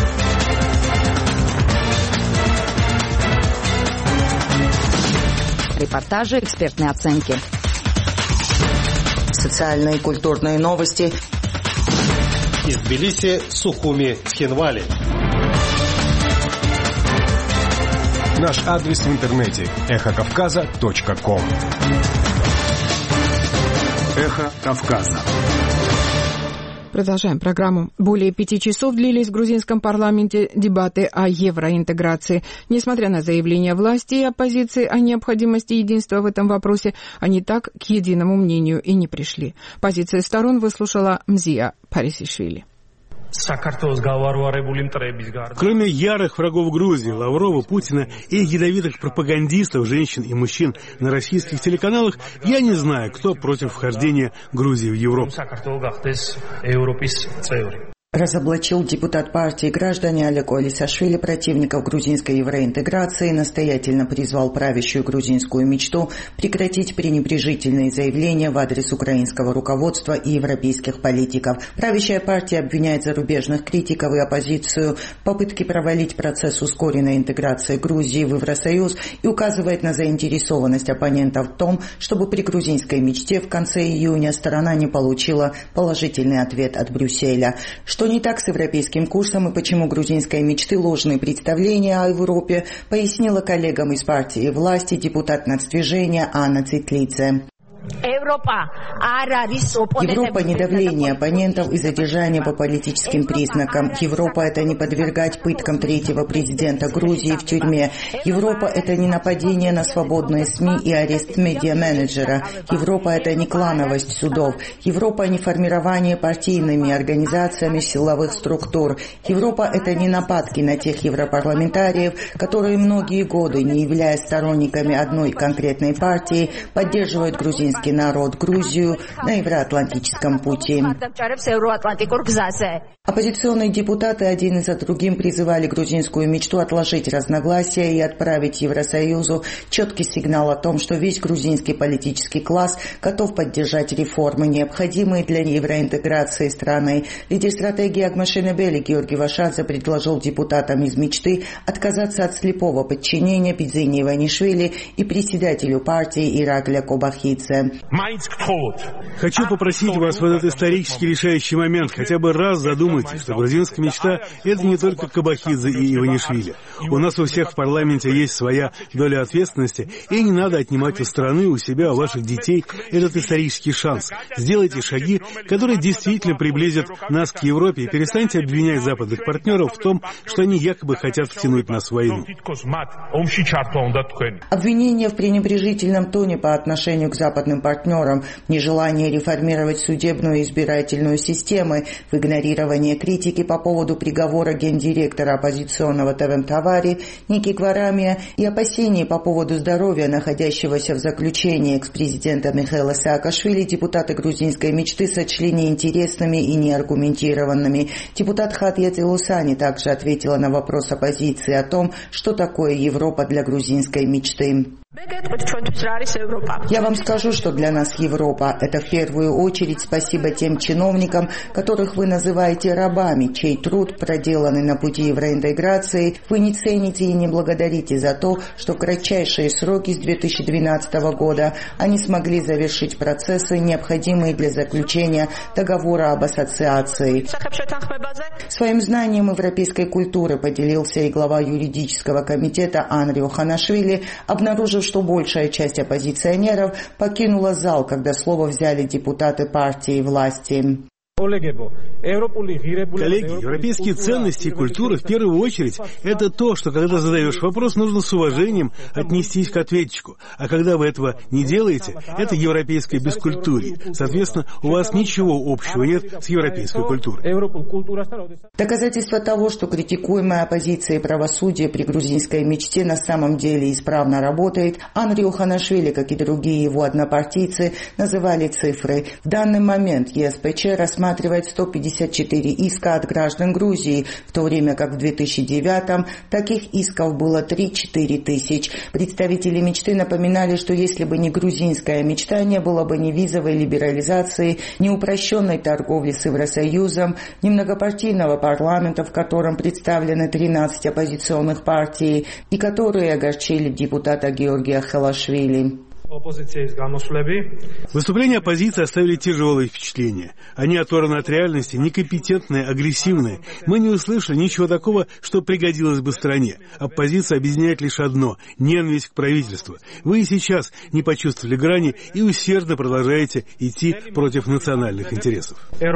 Репортажи, экспертные оценки. Социальные и культурные новости. Из Тбилиси, Сухуми, Цхинвали. Наш адрес в интернете эхо кавказа точка ком. Эхо Кавказа. Продолжаем программу. Более пяти часов длились в грузинском парламенте дебаты о евроинтеграции. Несмотря на заявления власти и оппозиции о необходимости единства в этом вопросе, они так к единому мнению и не пришли. Позиции сторон выслушала Мзия Парисишвили. Кроме ярых врагов Грузии, Лаврова, Путина и ядовитых пропагандистов, женщин и мужчин на российских телеканалах, я не знаю, кто против вхождения Грузии в Европу. Разоблачил депутат партии «Граждане» Олег Алисашвили противников грузинской евроинтеграции, настоятельно призвал правящую грузинскую мечту прекратить пренебрежительные заявления в адрес украинского руководства и европейских политиков. Правящая партия обвиняет зарубежных критиков и оппозицию в попытке провалить процесс ускоренной интеграции Грузии в Евросоюз и указывает на заинтересованность оппонентов в том, чтобы при грузинской мечте в конце июня сторона не получила положительный ответ от Брюсселя. Что не так с европейским курсом и почему грузинской мечты ложные представления о Европе, пояснила коллегам из партии власти депутат нацдвижения Анна Цитлидзе. Европа не давление оппонентов и задержание по политическим признакам. Европа – это не подвергать пыткам третьего президента Грузии в тюрьме. Европа – это не нападение на свободные СМИ и арест медиа-менеджера. Европа – это не клановость судов. Европа – не формирование партийными организациями силовых структур. Европа – это не нападки на тех европарламентариев, которые многие годы, не являясь сторонниками одной конкретной партии, поддерживают грузинский народ, Грузию на евроатлантическом пути. Оппозиционные депутаты один за другим призывали грузинскую мечту отложить разногласия и отправить Евросоюзу четкий сигнал о том, что весь грузинский политический класс готов поддержать реформы, необходимые для евроинтеграции страны. Лидер стратегии Агмашенебели Георгий Вашадзе предложил депутатам из мечты отказаться от слепого подчинения Бидзине Иванишвили и председателю партии Иракля Кобахидзе. Хочу попросить вас в этот исторически решающий момент хотя бы раз задумайтесь, что грузинская мечта – это не только Кобахидзе и Иванишвили. У нас у всех в парламенте есть своя доля ответственности, и не надо отнимать у страны, у себя, у ваших детей этот исторический шанс. Сделайте шаги, которые действительно приблизят нас к Европе, и перестаньте обвинять западных партнеров в том, что они якобы хотят втянуть нас в войну. Обвинения в пренебрежительном тоне по отношению к западным партнерам, нежелание реформировать судебную и избирательную системы, в игнорирование критики по поводу приговора гендиректора оппозиционного ТВМ-Тавари Ники Гварамия и опасений по поводу здоровья находящегося в заключении экс-президента Михаила Саакашвили депутаты грузинской мечты сочли неинтересными и неаргументированными. Депутат Хатья Телусани также ответила на вопрос оппозиции о том, что такое Европа для грузинской мечты. Я вам скажу, что для нас Европа – это в первую очередь спасибо тем чиновникам, которых вы называете рабами, чей труд, проделанный на пути евроинтеграции, вы не цените и не благодарите за то, что в кратчайшие сроки с две тысячи двенадцатого года они смогли завершить процессы, необходимые для заключения договора об ассоциации. Своим знанием европейской культуры поделился и глава юридического комитета Анри Оханашвили, обнаружив, что большая часть оппозиционеров покинула зал, когда слово взяли депутаты партии власти. Коллеги, европейские ценности и культура в первую очередь это то, что когда задаешь вопрос, нужно с уважением отнестись к ответчику. А когда вы этого не делаете, это европейское бескультурье. Соответственно, у вас ничего общего нет с европейской культурой. Доказательство того, что критикуемая оппозиция и правосудие при грузинской мечте на самом деле исправно работает, Анри Оханашвили, как и другие его однопартийцы, называли цифры. В данный момент ЕСПЧ рассматривает сто пятьдесят четыре иска от граждан Грузии, в то время как в две тысячи девятом таких исков было три-четыре тысяч. Представители мечты напоминали, что если бы не грузинская мечта, не было бы ни визовой либерализации, ни упрощенной торговли с Евросоюзом, ни многопартийного парламента, в котором представлены тринадцать оппозиционных партий, и которые огорчили депутата Георгия Хелашвили. Выступления оппозиции оставили тяжелые впечатления. Они оторваны от реальности, некомпетентные, агрессивные. Мы не услышали ничего такого, что пригодилось бы стране. Оппозиция объединяет лишь одно – ненависть к правительству. Вы и сейчас не почувствовали грани и усердно продолжаете идти против национальных интересов.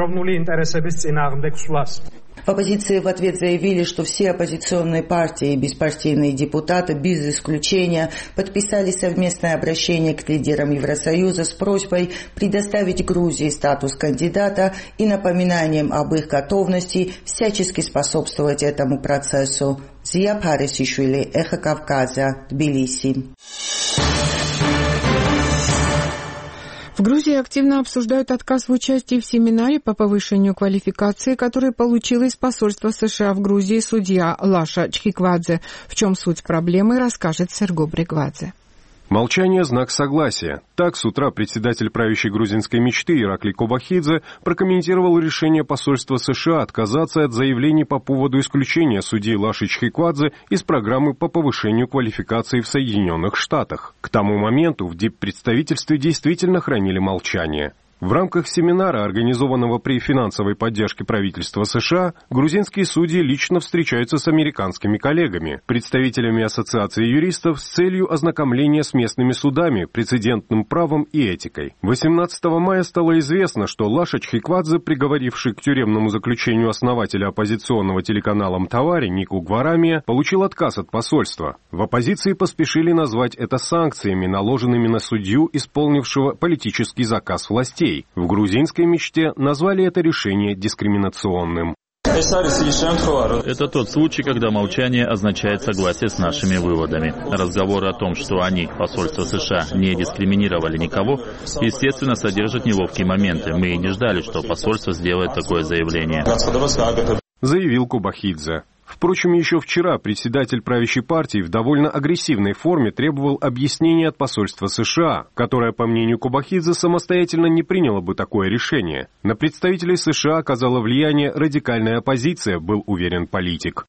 В оппозиции в ответ заявили, что все оппозиционные партии и беспартийные депутаты без исключения подписали совместное обращение к лидерам Евросоюза с просьбой предоставить Грузии статус кандидата и напоминанием об их готовности всячески способствовать этому процессу. Зия Парисишвили, Эхо Кавказа, Тбилиси. В Грузии активно обсуждают отказ в участии в семинаре по повышению квалификации, который получил из посольства США в Грузии судья Лаша Чхиквадзе. В чем суть проблемы, расскажет Серго Брегвадзе. Молчание – знак согласия. Так, с утра председатель правящей грузинской мечты Ираклий Кобахидзе прокомментировал решение посольства США отказаться от заявлений по поводу исключения судьи Лаши Чхиквадзе из программы по повышению квалификации в Соединенных Штатах. К тому моменту в диппредставительстве действительно хранили молчание. В рамках семинара, организованного при финансовой поддержке правительства США, грузинские судьи лично встречаются с американскими коллегами, представителями Ассоциации юристов с целью ознакомления с местными судами, прецедентным правом и этикой. восемнадцатого мая стало известно, что Лаша Чхиквадзе, приговоривший к тюремному заключению основателя оппозиционного телеканала «Мтавари» Нику Гварамия, получил отказ от посольства. В оппозиции поспешили назвать это санкциями, наложенными на судью, исполнившего политический заказ властей. В грузинской мечте назвали это решение дискриминационным. Это тот случай, когда молчание означает согласие с нашими выводами. Разговоры о том, что они, посольство США, не дискриминировали никого, естественно, содержат неловкие моменты. Мы и не ждали, что посольство сделает такое заявление. Заявил Кобахидзе. Впрочем, еще вчера председатель правящей партии в довольно агрессивной форме требовал объяснения от посольства США, которое, по мнению Кобахидзе, самостоятельно не приняло бы такое решение. На представителей США оказала влияние радикальная оппозиция, был уверен политик.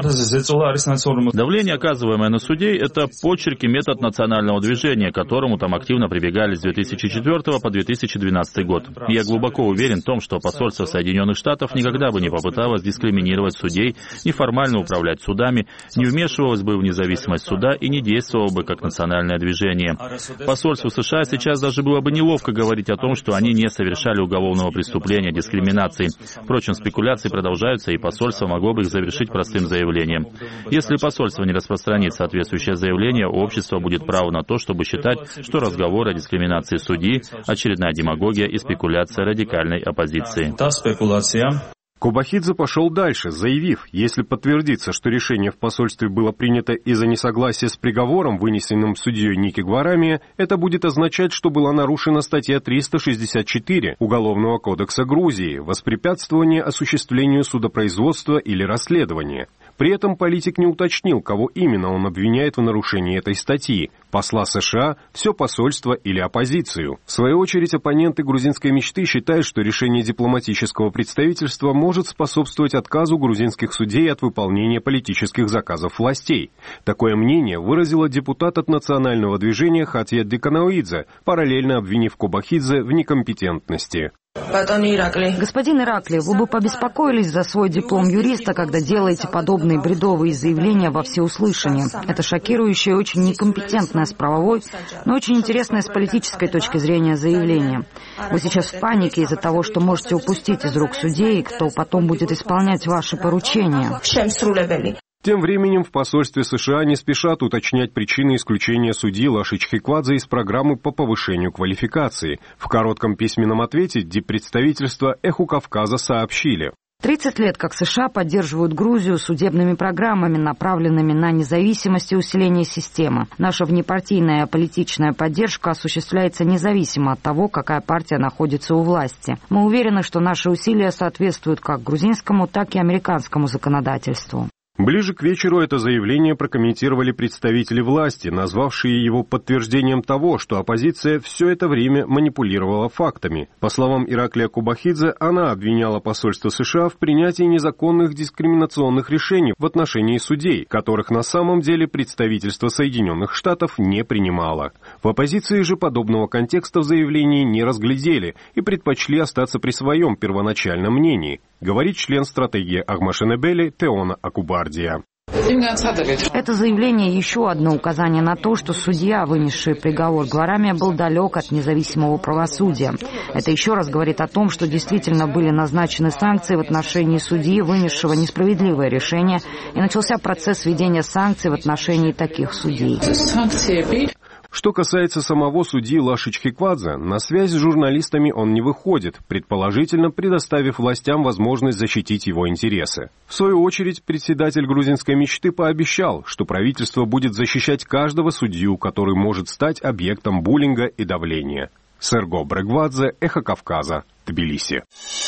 Давление, оказываемое на судей, это почерк и метод национального движения, к которому там активно прибегали с две тысячи четвёртого по две тысячи двенадцатый год. Я глубоко уверен в том, что посольство Соединенных Штатов никогда бы не попыталось дискриминировать судей, неформально управлять судами, не вмешивалось бы в независимость суда и не действовало бы как национальное движение. Посольству США сейчас даже было бы неловко говорить о том, что они не совершали уголовного преступления, дискриминации. Впрочем, спекуляции продолжаются, и посольство могло бы их завершить простым заявлением. Если посольство не распространит соответствующее заявление, общество будет право на то, чтобы считать, что разговор о дискриминации судьи – очередная демагогия и спекуляция радикальной оппозиции. Кобахидзе пошел дальше, заявив, если подтвердится, что решение в посольстве было принято из-за несогласия с приговором, вынесенным судьей Ники Гварамия, это будет означать, что была нарушена статья триста шестьдесят четыре Уголовного кодекса Грузии «Воспрепятствование осуществлению судопроизводства или расследования». При этом политик не уточнил, кого именно он обвиняет в нарушении этой статьи – посла США, все посольство или оппозицию. В свою очередь, оппоненты грузинской мечты считают, что решение дипломатического представительства может способствовать отказу грузинских судей от выполнения политических заказов властей. Такое мнение выразила депутат от национального движения Хатья Деканоидзе, параллельно обвинив Кобахидзе в некомпетентности. Господин Ираклий, вы бы побеспокоились за свой диплом юриста, когда делаете подобные бредовые заявления во всеуслышание. Это шокирующее и очень некомпетентное с правовой, но очень интересное с политической точки зрения заявление. Вы сейчас в панике из-за того, что можете упустить из рук судей, кто потом будет исполнять ваши поручения. Тем временем в посольстве США не спешат уточнять причины исключения судьи Лаши Чхиквадзе из программы по повышению квалификации. В коротком письменном ответе диппредставительства «Эху Кавказа» сообщили. тридцать лет как США поддерживают Грузию судебными программами, направленными на независимость и усиление системы. Наша внепартийная политичная поддержка осуществляется независимо от того, какая партия находится у власти. Мы уверены, что наши усилия соответствуют как грузинскому, так и американскому законодательству. Ближе к вечеру это заявление прокомментировали представители власти, назвавшие его подтверждением того, что оппозиция все это время манипулировала фактами. По словам Ираклия Кобахидзе, она обвиняла посольство США в принятии незаконных дискриминационных решений в отношении судей, которых на самом деле представительство Соединенных Штатов не принимало. В оппозиции же подобного контекста в заявлении не разглядели и предпочли остаться при своем первоначальном мнении, говорит член стратегии Агмашенебели Теона Акубардия. Это заявление еще одно указание на то, что судья, вынесший приговор Гварамия, был далек от независимого правосудия. Это еще раз говорит о том, что действительно были назначены санкции в отношении судьи, вынесшего несправедливое решение, и начался процесс введения санкций в отношении таких судей. Что касается самого судьи Лаши Чхиквадзе, на связь с журналистами он не выходит, предположительно предоставив властям возможность защитить его интересы. В свою очередь, председатель грузинской мечты пообещал, что правительство будет защищать каждого судью, который может стать объектом буллинга и давления. Серго Брегвадзе, Эхо Кавказа, Тбилиси.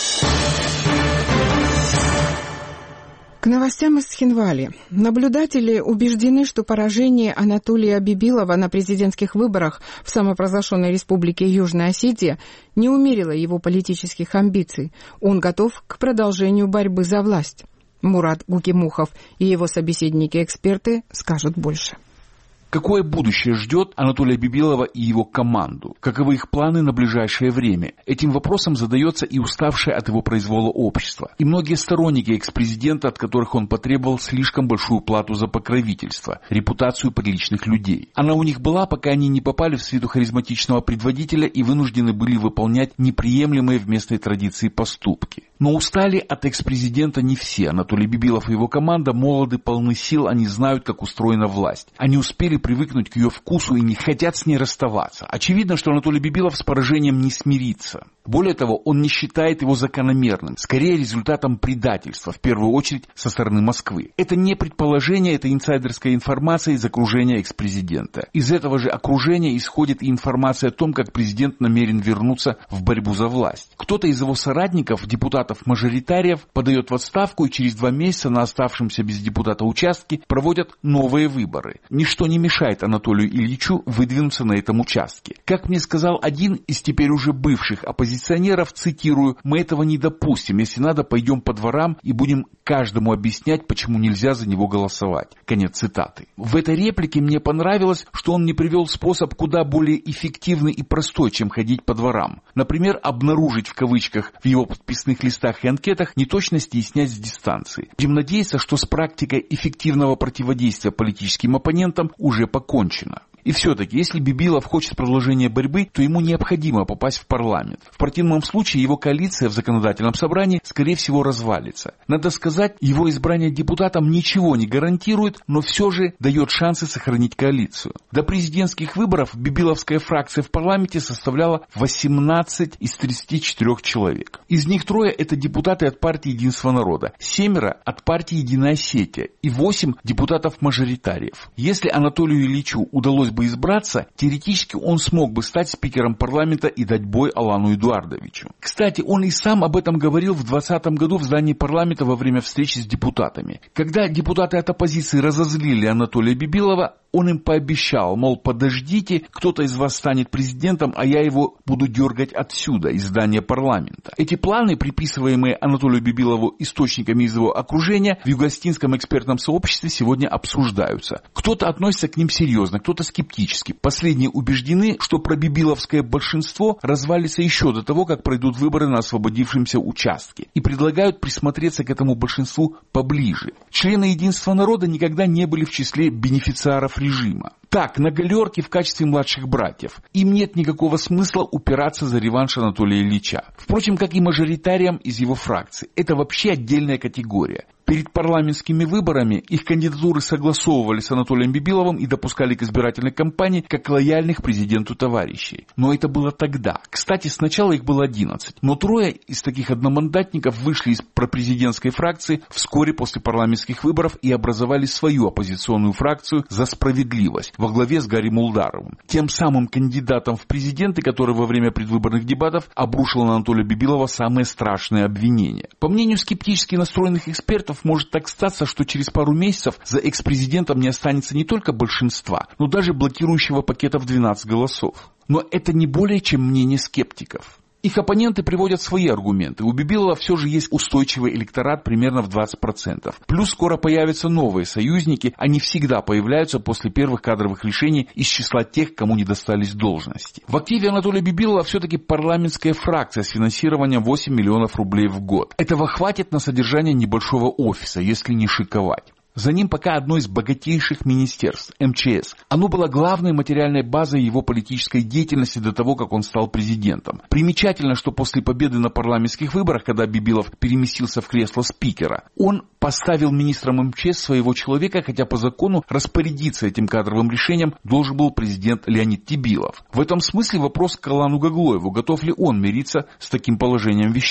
К новостям из Цхинвали. Наблюдатели убеждены, что поражение Анатолия Бибилова на президентских выборах в самопровозглашенной республике Южная Осетия не умерило его политических амбиций. Он готов к продолжению борьбы за власть. Мурат Гукимухов и его собеседники-эксперты скажут больше. Какое будущее ждет Анатолия Бибилова и его команду? Каковы их планы на ближайшее время? Этим вопросом задается и уставшее от его произвола общество. И многие сторонники экс-президента, от которых он потребовал слишком большую плату за покровительство, репутацию приличных людей. Она у них была, пока они не попали в свиту харизматичного предводителя и вынуждены были выполнять неприемлемые в местной традиции поступки. Но устали от экс-президента не все. Анатолий Бибилов и его команда молоды, полны сил, они знают, как устроена власть. Они успели привыкнуть к ее вкусу и не хотят с ней расставаться. Очевидно, что Анатолий Бибилов с поражением не смирится. Более того, он не считает его закономерным, скорее результатом предательства, в первую очередь со стороны Москвы. Это не предположение, это инсайдерская информация из окружения экс-президента. Из этого же окружения исходит и информация о том, как президент намерен вернуться в борьбу за власть. Кто-то из его соратников, депутатов-мажоритариев, подает в отставку и через два месяца на оставшемся без депутата участке проводят новые выборы. Ничто не мешает Анатолию Ильичу выдвинуться на этом участке. Как мне сказал один из теперь уже бывших оппозиционеров, цитирую, «Мы этого не допустим. Если надо, пойдем по дворам и будем каждому объяснять, почему нельзя за него голосовать». Конец цитаты. В этой реплике мне понравилось, что он не привел способ куда более эффективный и простой, чем ходить по дворам. Например, обнаружить в кавычках в его подписных листах и анкетах неточности и снять с дистанции. Будем надеяться, что с практикой эффективного противодействия политическим оппонентам уже покончено. И все-таки, если Бибилов хочет продолжения борьбы, то ему необходимо попасть в парламент. В противном случае его коалиция в законодательном собрании, скорее всего, развалится. Надо сказать, его избрание депутатом ничего не гарантирует, но все же дает шансы сохранить коалицию. До президентских выборов бибиловская фракция в парламенте составляла восемнадцать из тридцати четырёх человек. Из них трое – это депутаты от партии «Единство народа», семеро – от партии «Единая Осетия» и восемь депутатов-мажоритариев. Если Анатолию Ильичу удалось бы избраться, теоретически он смог бы стать спикером парламента и дать бой Алану Эдуардовичу. Кстати, он и сам об этом говорил в двадцатом году в здании парламента во время встречи с депутатами. Когда депутаты от оппозиции разозлили Анатолия Бибилова, он им пообещал, мол, подождите, кто-то из вас станет президентом, а я его буду дергать отсюда, из здания парламента. Эти планы, приписываемые Анатолию Бибилову источниками из его окружения, в югоостинском экспертном сообществе сегодня обсуждаются. Кто-то относится к ним серьезно, кто-то скептически. Последние убеждены, что пробибиловское большинство развалится еще до того, как пройдут выборы на освободившемся участке, и предлагают присмотреться к этому большинству поближе. Члены Единства народа никогда не были в числе бенефициаров режима. Так, на галерке в качестве младших братьев. Им нет никакого смысла упираться за реванш Анатолия Ильича. Впрочем, как и мажоритариям из его фракции. Это вообще отдельная категория. Перед парламентскими выборами их кандидатуры согласовывали с Анатолием Бибиловым и допускали к избирательной кампании как лояльных президенту товарищей. Но это было тогда. Кстати, сначала их было одиннадцать. Но трое из таких одномандатников вышли из пропрезидентской фракции вскоре после парламентских выборов и образовали свою оппозиционную фракцию «За справедливость» во главе с Гарри Мулдаровым. Тем самым кандидатом в президенты, который во время предвыборных дебатов обрушил на Анатолия Бибилова самые страшные обвинения. По мнению скептически настроенных экспертов, может так статься, что через пару месяцев за экс-президентом не останется не только большинства, но даже блокирующего пакета в двенадцать голосов. Но это не более чем мнение скептиков. Их оппоненты приводят свои аргументы. У Бибилова все же есть устойчивый электорат примерно в двадцать процентов. Плюс скоро появятся новые союзники. Они всегда появляются после первых кадровых решений из числа тех, кому не достались должности. В активе Анатолия Бибилова все-таки парламентская фракция с финансированием восемь миллионов рублей в год. Этого хватит на содержание небольшого офиса, если не шиковать. За ним пока одно из богатейших министерств – эм че эс. Оно было главной материальной базой его политической деятельности до того, как он стал президентом. Примечательно, что после победы на парламентских выборах, когда Бибилов переместился в кресло спикера, он поставил министром эм че эс своего человека, хотя по закону распорядиться этим кадровым решением должен был президент Леонид Тибилов. В этом смысле вопрос к Алану Гаглоеву, готов ли он мириться с таким положением вещей.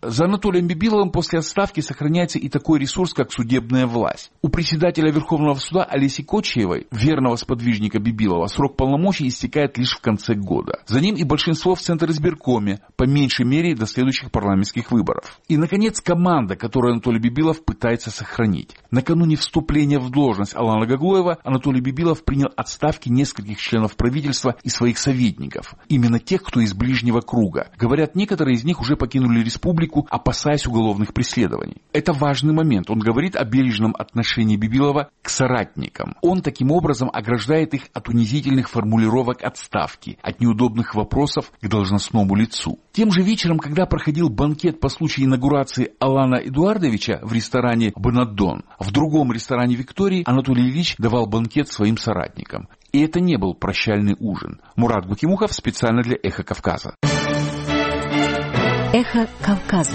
За Анатолием Бибиловым после отставки сохраняется и такой ресурс, как судебная власть. У председателя Верховного суда Олеси Кочиевой, верного сподвижника Бибилова, срок полномочий истекает лишь в конце года. За ним и большинство в Центризбиркоме, по меньшей мере до следующих парламентских выборов. И, наконец, команда, которую Анатолий Бибилов пытается сохранить. Накануне вступления в должность Алана Гаглоева Анатолий Бибилов принял отставки нескольких членов правительства и своих советников. Именно тех, кто из ближнего круга. Говорят, некоторые из них уже покинули республику, опасаясь уголовных преследований. Это важный момент. Он говорит о бережном отношении Бибилова к соратникам. Он таким образом ограждает их от унизительных формулировок отставки, от неудобных вопросов к должностному лицу. Тем же вечером, когда проходил банкет по случаю инаугурации Алана Эдуардовича в ресторане «Бонадон», в другом ресторане «Виктории» Анатолий Ильич давал банкет своим соратникам. И это не был прощальный ужин. Мурат Гукимухов специально для «Эхо Кавказа». Эхо Кавказа.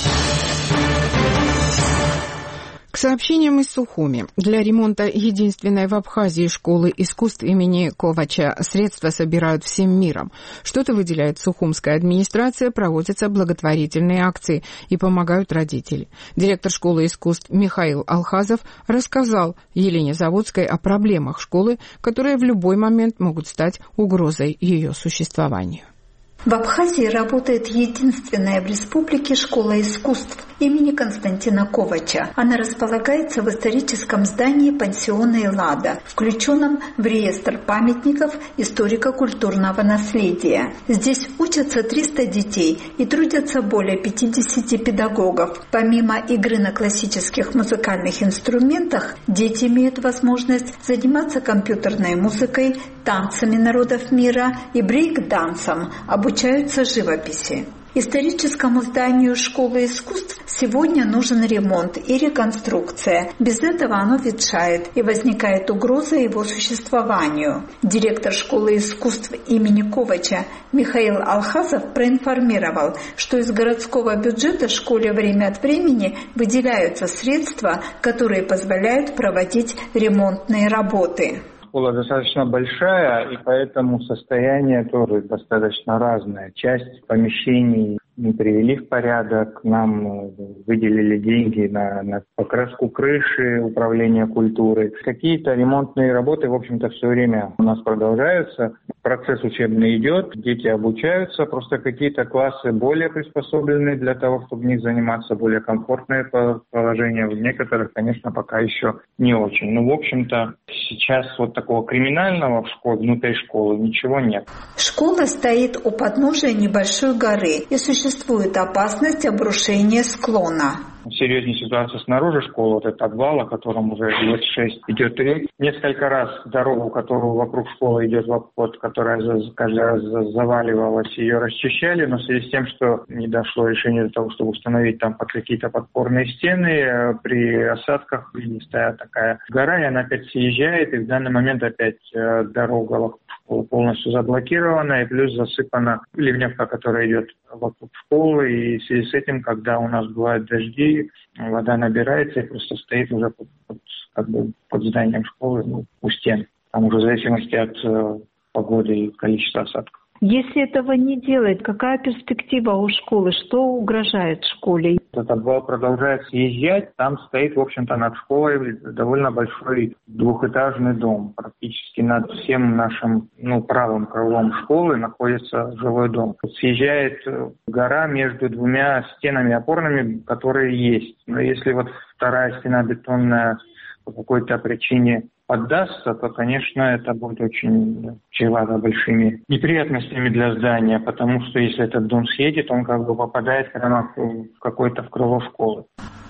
К сообщениям из Сухуми. Для ремонта единственной в Абхазии школы искусств имени Ковача средства собирают всем миром. Что-то выделяет сухумская администрация, проводятся благотворительные акции и помогают родители. Директор школы искусств Михаил Алхазов рассказал Елене Заводской о проблемах школы, которые в любой момент могут стать угрозой ее существованию. В Абхазии работает единственная в республике школа искусств имени Константина Ковача. Она располагается в историческом здании пансиона «Эллада», включенном в реестр памятников историко-культурного наследия. Здесь учатся триста детей и трудятся более пятидесяти педагогов. Помимо игры на классических музыкальных инструментах, дети имеют возможность заниматься компьютерной музыкой, танцами народов мира и брейк-дансом, обучаются живописи. Историческому зданию школы искусств сегодня нужен ремонт и реконструкция. Без этого оно ветшает и возникает угроза его существованию. Директор школы искусств имени Ковача Михаил Алхазов проинформировал, что из городского бюджета школе время от времени выделяются средства, которые позволяют проводить ремонтные работы. Школа достаточно большая, и поэтому состояние тоже достаточно разное. Часть помещений мы привели в порядок, нам выделили деньги на, на покраску крыши, управление культурой. Какие-то ремонтные работы, в общем-то, все время у нас продолжаются. Процесс учебный идет, дети обучаются, просто какие-то классы более приспособлены для того, чтобы в них заниматься, более комфортное положение. В некоторых, конечно, пока еще не очень. Но, в общем-то, сейчас вот такого криминального в школе, внутри школы ничего нет. Школа стоит у подножия небольшой горы, и существует опасность обрушения склона. Серьезнее ситуация снаружи школы, вот этот обвал, о котором уже лет шесть идет речь. Несколько раз дорогу, которую вокруг школы идет в обход, которая каждый раз заваливалась, ее расчищали, но в связи с тем, что не дошло решение до того, чтобы установить там под какие-то подпорные стены, при осадках стоит такая гора, и она опять съезжает, и в данный момент опять дорога вокруг школы полностью заблокирована, и плюс засыпана ливневка, которая идет вокруг школы, и в связи с этим, когда у нас бывают дожди, вода набирается и просто стоит уже под, под, как бы под зданием школы, ну, у стен. Там уже в зависимости от э, погоды и количества осадков. Если этого не делать, какая перспектива у школы? Что угрожает школе? Этот обвал продолжает съезжать. Там стоит, в общем-то, над школой довольно большой двухэтажный дом. Практически над всем нашим, ну, правым крылом школы находится жилой дом. Съезжает гора между двумя стенами опорными, которые есть. Но если вот вторая стена бетонная по какой-то причине поддастся, то, конечно, это будет очень чревато большими неприятностями для здания, потому что если этот дом съедет, он как бы попадает прямо в какое-то в крыло школы.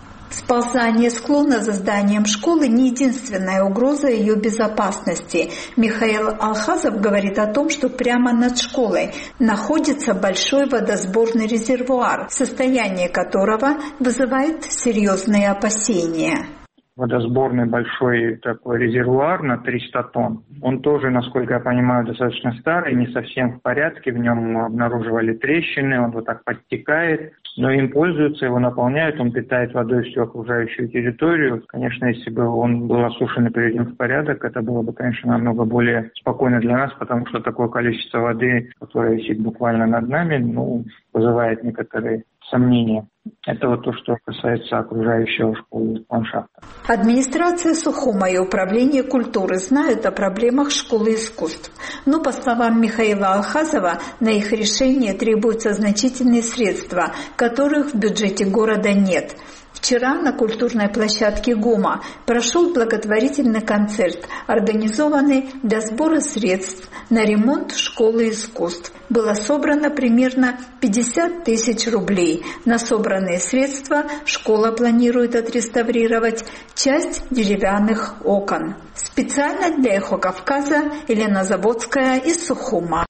Сползание склона за зданием школы не единственная угроза ее безопасности. Михаил Алхазов говорит о том, что прямо над школой находится большой водосборный резервуар, состояние которого вызывает серьезные опасения. Водосборный большой такой резервуар на триста тонн. Он тоже, насколько я понимаю, достаточно старый, не совсем в порядке. В нем обнаруживали трещины, он вот так подтекает. Но им пользуются, его наполняют, он питает водой всю окружающую территорию. Конечно, если бы он был осушен и приведен в порядок, это было бы, конечно, намного более спокойно для нас, потому что такое количество воды, которое висит буквально над нами, ну, вызывает некоторые сомнения. Это вот то, что касается окружающего школы ландшафта. Администрация Сухума и Управление культуры знают о проблемах школы искусств. Но, по словам Михаила Алхазова, на их решение требуются значительные средства, которых в бюджете города нет. Вчера на культурной площадке ГУМа прошел благотворительный концерт, организованный для сбора средств на ремонт школы искусств. Было собрано примерно пятьдесят тысяч рублей. На собранные средства школа планирует отреставрировать часть деревянных окон. Специально для «Эхо Кавказа» Елена Заводская из Сухума.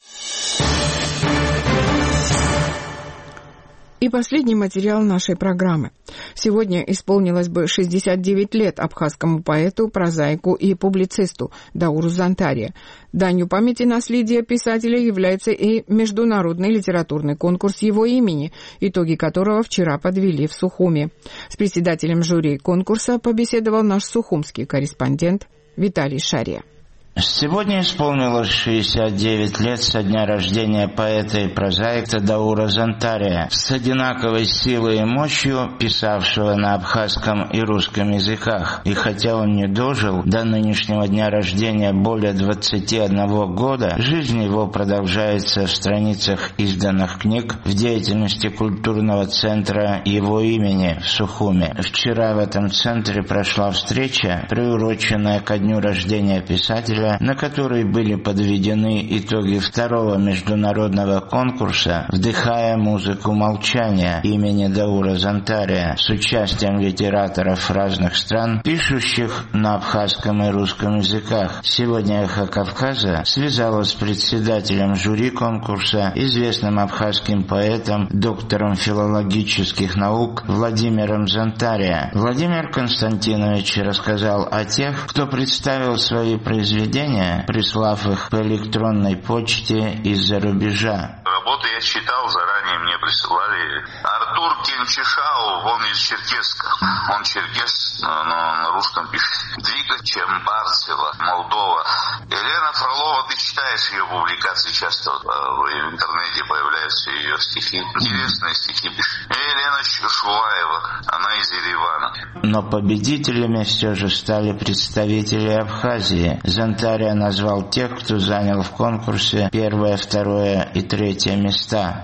И последний материал нашей программы. Сегодня исполнилось бы шестьдесят девять лет абхазскому поэту, прозаику и публицисту Дауру Зантария. Данью памяти наследия писателя является и международный литературный конкурс его имени, итоги которого вчера подвели в Сухуме. С председателем жюри конкурса побеседовал наш сухумский корреспондент Виталий Шария. Сегодня исполнилось шестьдесят девять лет со дня рождения поэта и прозаика Даура Зантария, с одинаковой силой и мощью писавшего на абхазском и русском языках. И хотя он не дожил до нынешнего дня рождения более двадцати одного года, жизнь его продолжается в страницах изданных книг, в деятельности культурного центра его имени в Сухуме. Вчера в этом центре прошла встреча, приуроченная ко дню рождения писателя, на которой были подведены итоги второго международного конкурса «Вдыхая музыку молчания» имени Даура Зантария с участием литераторов разных стран, пишущих на абхазском и русском языках. Сегодня «Эхо Кавказа» связалась с председателем жюри конкурса, известным абхазским поэтом, доктором филологических наук Владимиром Зантария. Владимир Константинович рассказал о тех, кто представил свои произведения, прислав их по электронной почте из-за рубежа. Работы я читал, заранее мне присылали. Артур Кенчишау, он из Черкесска. Он черкес, но на русском пишет. Двига Чембарцева, Молдова. Елена Фролова, ты читаешь ее публикации часто, в интернете появляются ее стихи. Интересные стихи пишет. И Елена Шуваева, она из Еревана. Но победителями все же стали представители Абхазии. Зантария назвал тех, кто занял в конкурсе первое, второе и третье места.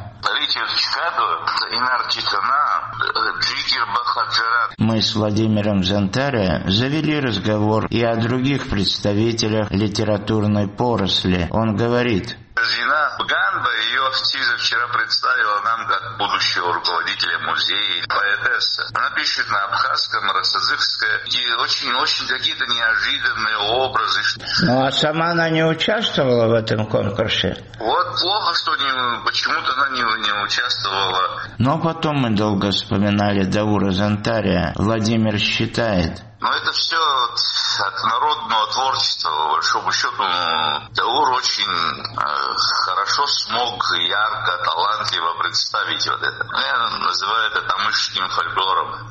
Мы с Владимиром Зантария завели разговор и о других представителях литературной поросли. Он говорит: Зина Ганба, ее Актиза вчера представила нам как будущего руководителя музея, поэтесса. Она пишет на абхазском, рассазыхское, и очень-очень какие-то неожиданные образы. Ну а сама она не участвовала в этом конкурсе? Вот плохо, что не, почему-то она не, не участвовала. Но потом мы долго вспоминали Даура Зантария. Владимир считает: но это все от народного творчества, по большому счету. Даур очень э, хорошо смог ярко, талантливо представить вот это. Я называю это тамышским фольклором.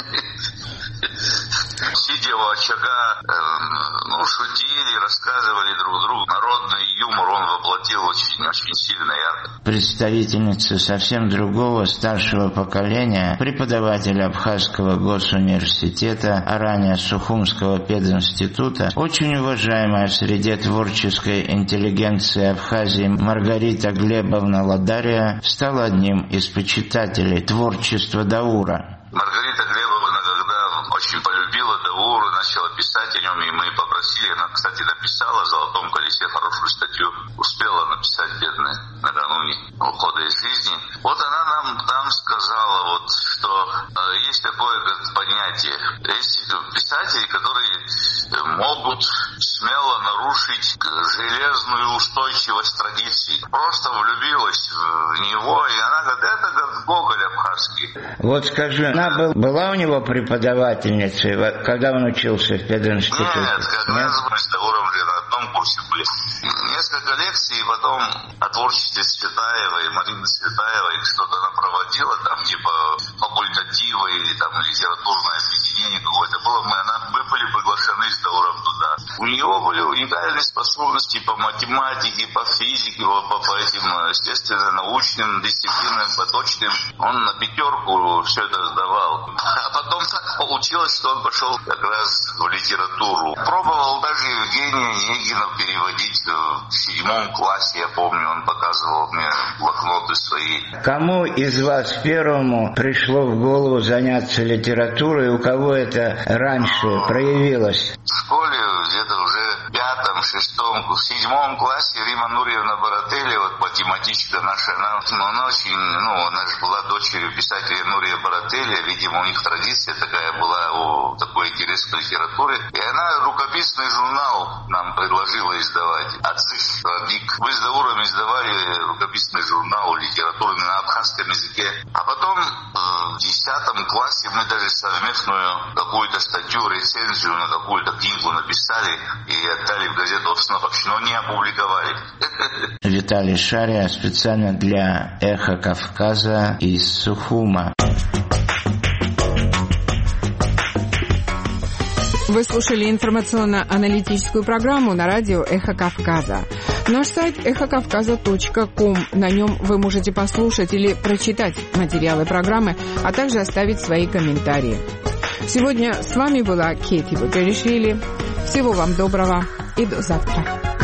Сидя у очага, э, ну, шутили, рассказывали друг другу. Народный юмор он воплотил очень-очень сильно, ярко. Представительница совсем другого, старшего поколения, преподаватель Абхазского госуниверситета, а ранее Сухумского пединститута, очень уважаемая в среде творческой интеллигенции Абхазии Маргарита Глебовна Ладария, стала одним из почитателей творчества Даура. Маргарита Глебовна, когда очень полюбила Даура, начала писать о нем, и мы попросили, она, кстати, написала в «Золотом колесе» хорошую статью, успела написать, бедная, накануне ухода из жизни. Вот она нам там сказала, вот, что э, есть такое как понятие, есть писатели, которые могут смело нарушить железную устойчивость традиций. Просто влюбилась в него, и она говорит, это как Гоголь абхазский. Вот скажи, она был, была у него преподавательницей, когда он учился в пединституте? Нет, как раз мы с Дауром на одном курсе были. Несколько лекций, и потом о творчестве Цветаевой, Марины Цветаевой, что-то она проводила, там типа факультативы или там литературное объединение какое-то было. Мы, она, мы были приглашены с Дауром туда. У него были уникальные способности по математике, по физике, по, по этим, естественно, научным дисциплинам, по точным. Он на пятерку все это сдавал. А потом так получилось, что он пошел как раз в литературу. Пробовал даже Евгения Онегина переводить в седьмом классе, я помню, он показывал мне блокноты свои. Кому из вас первому пришло в голову заняться литературой, у кого это раньше проявилось? В школе где-то уже в пятом, шестом, в седьмом классе Рима Нурьевна Барателли, вот математичка наша, она, она очень, ну, она же была дочерью писателя Нурия Барателли, видимо, у них традиция такая была, о, такой интерес к литературе, и она рукописный журнал нам предложила издавать. Ацих Радик. Мы с Дауром издавали рукописный журнал литературы на абхазском языке. А потом в десятом классе мы даже совместную какую-то статью, рецензию на какую-то книгу написали и отдали в газету «Обстановочь», но не опубликовали. Виталий Шария специально для «Эхо Кавказа» из Сухума. Вы слушали информационно-аналитическую программу на радио «Эхо Кавказа». Наш сайт эхо кавказа точка ком. На нем вы можете послушать или прочитать материалы программы, а также оставить свои комментарии. Сегодня с вами была Кети Багаришвили. Всего вам доброго и до завтра.